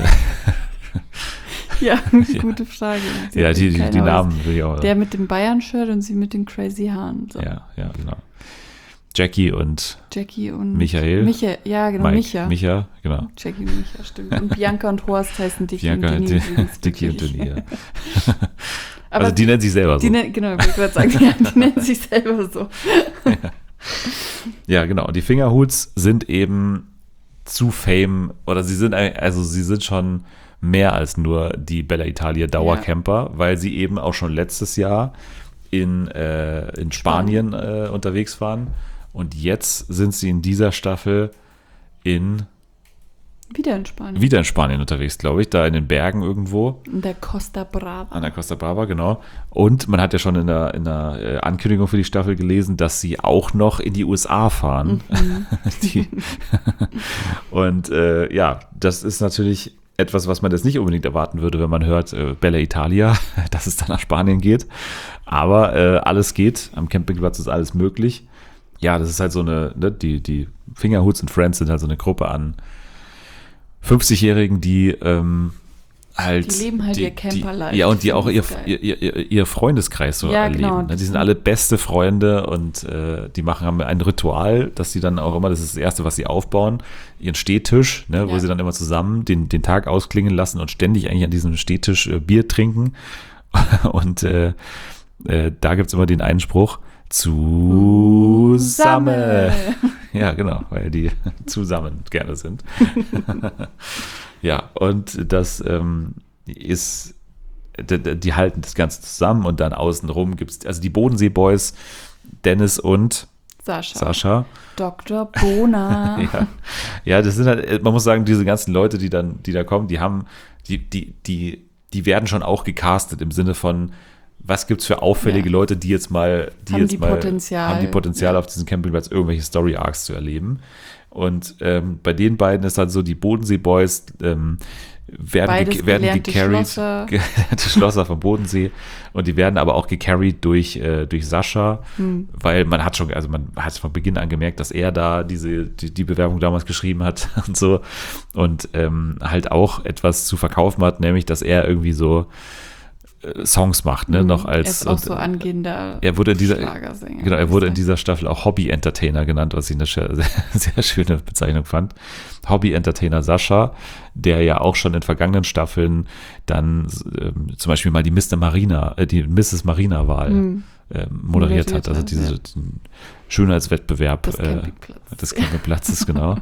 Ja, gute Frage. Ja, die Namen will ich auch. Der mit dem Bayern-Shirt und sie mit den crazy Haaren. So. Ja, genau. Jackie und Michael. Ja, genau, Micha, genau. Jackie und Micha, stimmt. Und Bianca und Horst heißen Dicky und Dünni. Dicky und Dünni, ja. Aber also die nennen sich selber so. Genau, ich wollte sagen, die nennen sich selber so. Ja, genau. Und die Fingerhuts sind eben zu Fame, oder sie sind schon mehr als nur die Bella Italia Dauercamper, weil sie eben auch schon letztes Jahr in Spanien unterwegs waren. Und jetzt sind sie in dieser Staffel wieder in Spanien unterwegs, glaube ich, da in den Bergen irgendwo. In der Costa Brava. An der Costa Brava, genau. Und man hat ja schon in der Ankündigung für die Staffel gelesen, dass sie auch noch in die USA fahren. Und das ist natürlich etwas, was man jetzt nicht unbedingt erwarten würde, wenn man hört Bella Italia, dass es dann nach Spanien geht. Aber alles geht. Am Campingplatz ist alles möglich. Ja, das ist halt so die Fingerhuts and Friends sind halt so eine Gruppe an 50-Jährigen, die halt. Die leben halt ihr Camper-Life. Ja, und die auch ihr Freundeskreis so erleben. Genau, die sind alle beste Freunde und haben ein Ritual, dass sie dann auch immer, das ist das Erste, was sie aufbauen, ihren Stehtisch, wo sie dann immer zusammen den Tag ausklingen lassen und ständig eigentlich an diesem Stehtisch Bier trinken. Und da gibt es immer den Einspruch, zusammen. Ja, genau, weil die zusammen gerne sind. Ja, und das ist, die halten das Ganze zusammen und dann außenrum gibt es, also die Bodensee-Boys, Dennis und Sascha. Dr. Bona. Ja, das sind halt, man muss sagen, diese ganzen Leute, die da kommen, die werden schon auch gecastet im Sinne von, was gibt es für auffällige Leute, die haben Potenzial auf diesem Campingplatz irgendwelche Story-Arcs zu erleben. Und bei den beiden ist halt so, die Bodensee-Boys werden gecarried, Schlosser vom Bodensee, und die werden aber auch gecarried durch Sascha, weil man hat von Beginn an gemerkt, dass er da die Bewerbung damals geschrieben hat und so und halt auch etwas zu verkaufen hat, nämlich, dass er irgendwie so Songs macht, noch als. Er ist auch so angehender Schlagersänger. Genau, er wurde in dieser Staffel auch Hobby-Entertainer genannt, was ich eine sehr, sehr schöne Bezeichnung fand. Hobby-Entertainer Sascha, der ja auch schon in vergangenen Staffeln dann zum Beispiel mal die Mrs. Marina-Wahl moderiert hat. Also diesen Schönheitswettbewerb des Campingplatzes, genau.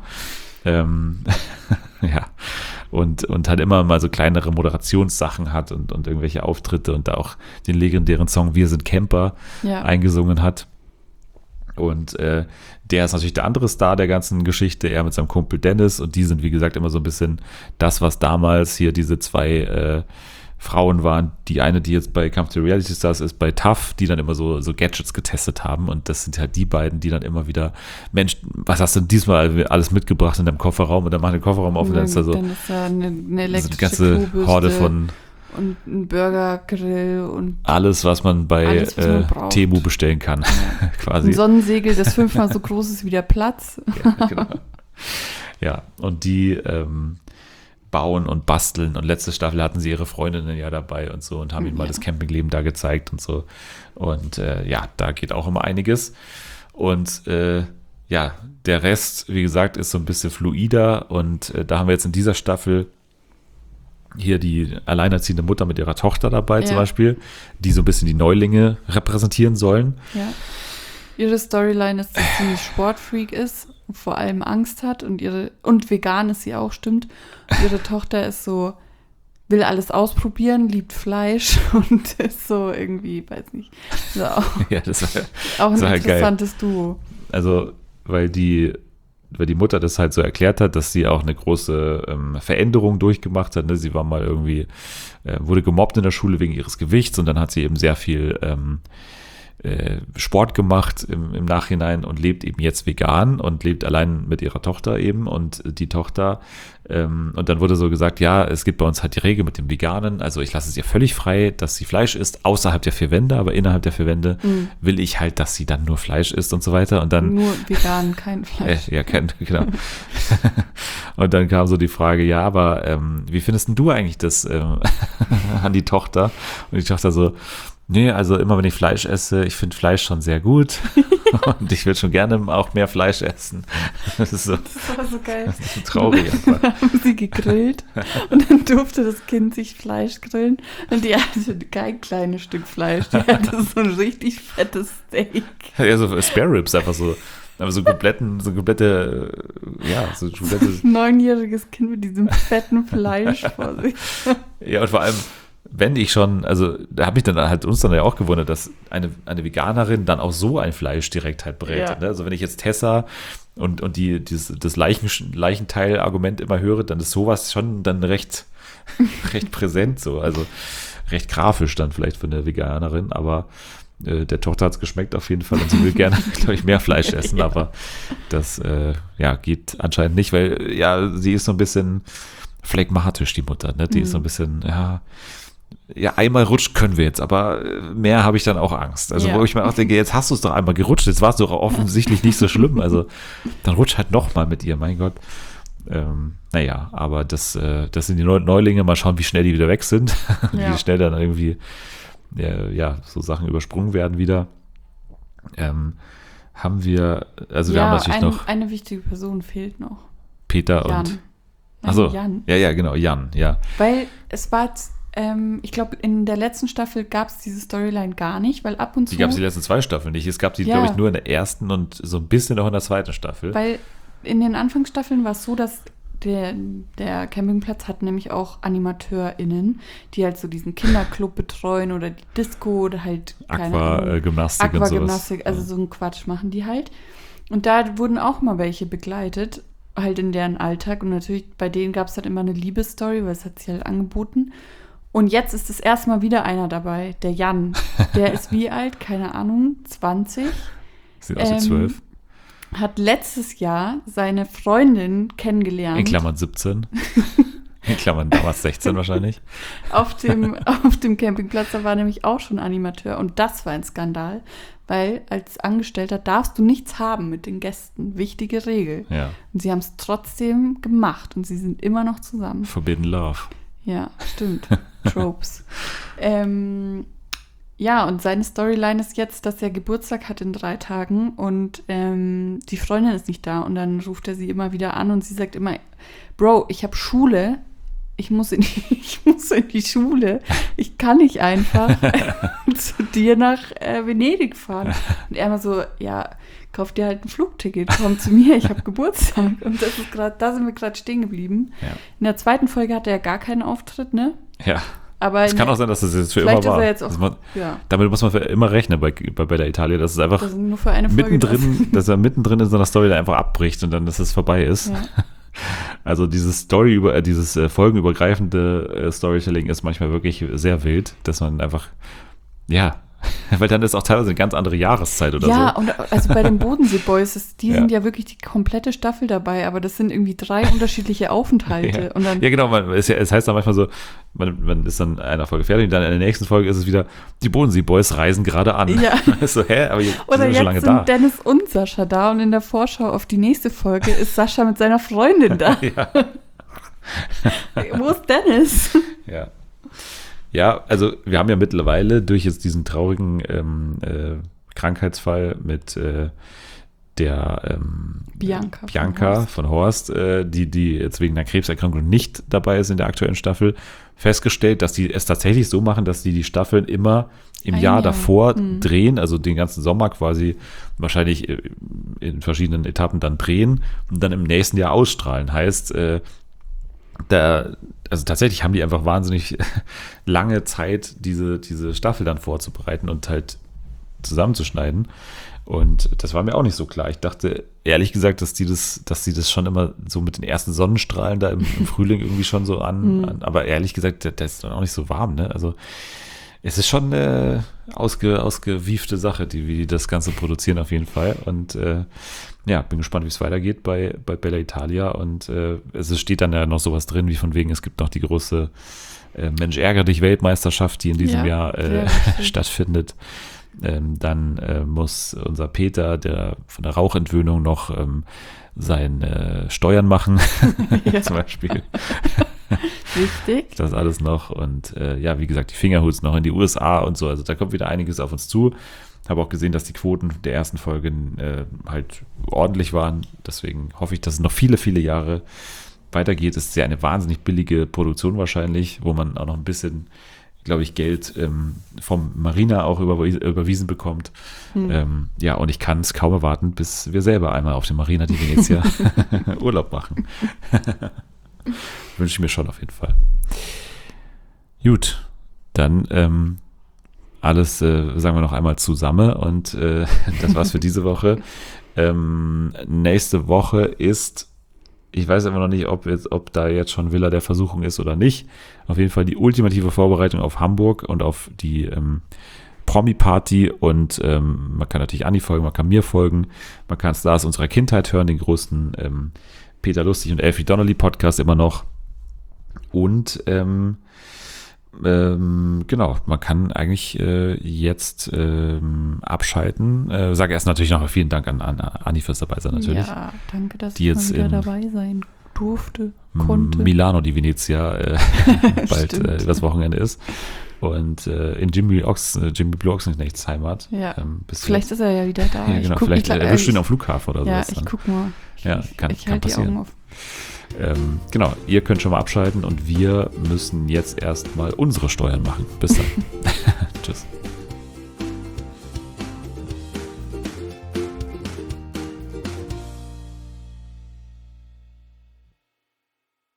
Ja, und halt immer mal so kleinere Moderationssachen hat und irgendwelche Auftritte und da auch den legendären Song Wir sind Camper eingesungen hat. Und der ist natürlich der andere Star der ganzen Geschichte, er mit seinem Kumpel Dennis, und die sind, wie gesagt, immer so ein bisschen das, was damals hier diese zwei Frauen waren. Die eine, die jetzt bei Kampf der Reality Stars ist, bei TUF, die dann immer so Gadgets getestet haben. Und das sind halt die beiden, die dann immer wieder, Mensch, was hast du denn diesmal alles mitgebracht in deinem Kofferraum? Und dann machen den Kofferraum auf und dann ist da so dann ist da eine elektrische eine ganze Klobürste Horde von und ein Burgergrill und alles, was man bei alles, was man braucht. Temu bestellen kann, quasi. ein Sonnensegel, das 5-mal so groß ist wie der Platz. Ja, genau. Ja, und die bauen und basteln. Und letzte Staffel hatten sie ihre Freundinnen ja dabei und so und haben ihnen mal das Campingleben da gezeigt und so. Und ja, da geht auch immer einiges. Und ja, der Rest, wie gesagt, ist so ein bisschen fluider. Und da haben wir jetzt in dieser Staffel hier die alleinerziehende Mutter mit ihrer Tochter dabei zum Beispiel, die so ein bisschen die Neulinge repräsentieren sollen. Ja. Ihre Storyline ist, dass sie ein Sportfreak ist und vor allem Angst hat und vegan ist sie auch, stimmt. Und ihre Tochter ist so, will alles ausprobieren, liebt Fleisch und ist so irgendwie, weiß nicht. So auch, Ja, das war auch ein halt geil. interessantes Duo. Also, weil die Mutter das halt so erklärt hat, dass sie auch eine große Veränderung durchgemacht hat. Ne? Sie war mal irgendwie, wurde gemobbt in der Schule wegen ihres Gewichts und dann hat sie eben sehr viel Sport gemacht im Nachhinein und lebt eben jetzt vegan und lebt allein mit ihrer Tochter eben und die Tochter und dann wurde so gesagt, ja, es gibt bei uns halt die Regel mit dem Veganen, also ich lasse es ihr völlig frei, dass sie Fleisch isst, außerhalb der 4 Wände, aber innerhalb der 4 Wände will ich halt, dass sie dann nur Fleisch isst und so weiter und dann Nur vegan, kein Fleisch. ja, genau. Und dann kam so die Frage, ja, aber wie findest denn du eigentlich das an die Tochter? Und die Tochter so, nee, also immer wenn ich Fleisch esse, ich finde Fleisch schon sehr gut und ich würde schon gerne auch mehr Fleisch essen. Das ist so, Das war so geil. das ist so traurig einfach. Dann haben sie gegrillt und dann durfte das Kind sich Fleisch grillen und die hatte kein kleines Stück Fleisch, die hatte so ein richtig fettes Steak. Ja, so Spare Ribs einfach so. Aber so komplette, ja, so komplette. 9-jähriges Kind mit diesem fetten Fleisch vor sich. Ja, und vor allem, wenn ich schon, also da habe ich dann halt uns dann ja auch gewundert, dass eine Veganerin dann auch so ein Fleisch direkt halt brät. Ja. Ne? Also wenn ich jetzt Tessa und das Leichenteil-Argument immer höre, dann ist sowas schon dann recht präsent so. Also recht grafisch dann vielleicht für eine Veganerin, aber der Tochter hat es geschmeckt auf jeden Fall und sie will gerne, glaube ich, mehr Fleisch essen, aber das ja, geht anscheinend nicht, weil ja, sie ist so ein bisschen phlegmatisch, die Mutter, ne? Die ist so ein bisschen, ja, einmal rutscht können wir jetzt, aber mehr habe ich dann auch Angst. Also wo ich mir auch denke, jetzt hast du es doch einmal gerutscht, jetzt war es doch offensichtlich nicht so schlimm, also dann rutscht halt nochmal mit ihr, mein Gott. Naja, aber das sind die Neulinge, mal schauen, wie schnell die wieder weg sind, wie schnell dann irgendwie ja, so Sachen übersprungen werden wieder. Haben wir, also wir haben natürlich noch eine wichtige Person fehlt noch. Peter Jan. und achso, Jan. ja, genau, Jan, ja. Weil es war, ich glaube, in der letzten Staffel gab es diese Storyline gar nicht, weil ab und zu. Die gab es die letzten 2 Staffeln nicht. Es gab die, Ja. glaube ich, nur in der ersten und so ein bisschen noch in der 2. Staffel. Weil in den Anfangsstaffeln war es so, dass der Campingplatz hat nämlich auch AnimateurInnen, die halt so diesen Kinderclub betreuen oder die Disco oder halt Aquagymnastik und sowas. Aquagymnastik, also so einen Quatsch machen die halt. Und da wurden auch mal welche begleitet, halt in deren Alltag. Und natürlich bei denen gab es dann immer eine Liebesstory, weil es hat sich halt angeboten. Und jetzt ist es erstmal wieder einer dabei, der Jan. Der ist wie alt? Keine Ahnung, 20. Sieht aus wie 12. Hat letztes Jahr seine Freundin kennengelernt. In Klammern 17. In Klammern damals 16 wahrscheinlich. Auf dem Campingplatz, da war nämlich auch schon Animateur. Und das war ein Skandal, weil als Angestellter darfst du nichts haben mit den Gästen. Wichtige Regel. Ja. Und sie haben es trotzdem gemacht und sie sind immer noch zusammen. Forbidden Love. Ja, stimmt. Tropes. Ja, und seine Storyline ist jetzt, dass er Geburtstag hat in 3 Tagen und die Freundin ist nicht da. Und dann ruft er sie immer wieder an und sie sagt immer, Bro, ich habe Schule, ich muss in die Schule, ich kann nicht einfach zu dir nach Venedig fahren. Und er immer so, ja, kauf dir halt ein Flugticket, komm zu mir, ich habe Geburtstag. Und das ist da sind wir gerade stehen geblieben. Ja. In der 2. Folge hatte er gar keinen Auftritt, ne? Ja. Aber Es kann auch sein, dass das jetzt für immer vielleicht ist war. er jetzt auch, Damit muss man für immer rechnen bei der Italia, dass es einfach das ist nur für eine Folge dass er mittendrin in so einer Story da einfach abbricht und dann, dass es vorbei ist. Ja. Also dieses folgenübergreifende Storytelling ist manchmal wirklich sehr wild, dass man einfach, ja, weil dann ist auch teilweise eine ganz andere Jahreszeit oder so. Ja, und also bei den Bodensee Boys, die Ja. sind ja wirklich die komplette Staffel dabei, aber das sind irgendwie 3 unterschiedliche Aufenthalte. Ja. Und dann, Ja, genau, es heißt dann manchmal so, man ist dann in einer Folge fertig und dann in der nächsten Folge ist es wieder, die Bodensee Boys reisen gerade an. Ja. So, aber die oder sind ja schon lange jetzt da. sind Dennis und Sascha da und in der Vorschau auf die nächste Folge ist Sascha mit seiner Freundin da. Ja. Wo ist Dennis? Ja. Ja, also wir haben ja mittlerweile durch jetzt diesen traurigen Krankheitsfall mit der Bianca von Horst, die jetzt wegen einer Krebserkrankung nicht dabei ist in der aktuellen Staffel, festgestellt, dass die es tatsächlich so machen, dass die Staffeln immer im Ein Jahr Jahr. davor drehen, also den ganzen Sommer quasi wahrscheinlich in verschiedenen Etappen dann drehen und dann im nächsten Jahr ausstrahlen. Heißt, also tatsächlich haben die einfach wahnsinnig lange Zeit, diese Staffel dann vorzubereiten und halt zusammenzuschneiden. Und das war mir auch nicht so klar. Ich dachte, ehrlich gesagt, dass sie das schon immer so mit den ersten Sonnenstrahlen da im Frühling irgendwie schon so aber ehrlich gesagt, das ist dann auch nicht so warm, ne? Also es ist schon eine ausgewiefte Sache, wie die das Ganze produzieren auf jeden Fall. Und ja, bin gespannt, wie es weitergeht bei Bella Italia. Und es steht dann ja noch sowas drin, wie von wegen, es gibt noch die große Mensch, ärgere dich Weltmeisterschaft, die in diesem Jahr stattfindet. Dann muss unser Peter, der von der Rauchentwöhnung noch seine Steuern machen, Ja. zum Beispiel. Richtig. Das alles noch. Und ja, wie gesagt, die Fingerhoots noch in die USA und so. Also da kommt wieder einiges auf uns zu. Habe auch gesehen, dass die Quoten der ersten Folgen halt ordentlich waren. Deswegen hoffe ich, dass es noch viele, viele Jahre weitergeht. Es ist ja eine wahnsinnig billige Produktion wahrscheinlich, wo man auch noch ein bisschen, glaube ich, Geld vom Marina auch überwiesen bekommt. Ja, und ich kann es kaum erwarten, bis wir selber einmal auf dem Marina di Venezia Urlaub machen. Wünsche ich mir schon auf jeden Fall. Gut, dann alles, sagen wir noch einmal zusammen und das war's für diese Woche. Nächste Woche ist, ich weiß aber noch nicht, ob da jetzt schon Villa der Versuchung ist oder nicht. Auf jeden Fall die ultimative Vorbereitung auf Hamburg und auf die Promi-Party und man kann natürlich Anni folgen, man kann mir folgen, man kann Stars unserer Kindheit hören, den größten Peter Lustig und Elfie Donnelly Podcast immer noch und genau, man kann eigentlich jetzt abschalten. Sage erst natürlich noch vielen Dank an Anni fürs Dabeisein natürlich. Ja, danke, dass Die ich jetzt mal wieder in dabei sein durfte, konnte. Milano di Venezia bald Stimmt. übers Wochenende ist. Und in Jimmy Blue Ochsenknechts Heimat. Ja, bist du vielleicht ist er ja wieder da. Ja, genau, vielleicht erwischt du ihn am Flughafen oder Ja, sowas. ich dann. guck mal. Ja, kann Ich halte die passieren. Augen auf. Genau, ihr könnt schon mal abschalten und wir müssen jetzt erstmal unsere Steuern machen. Bis dann.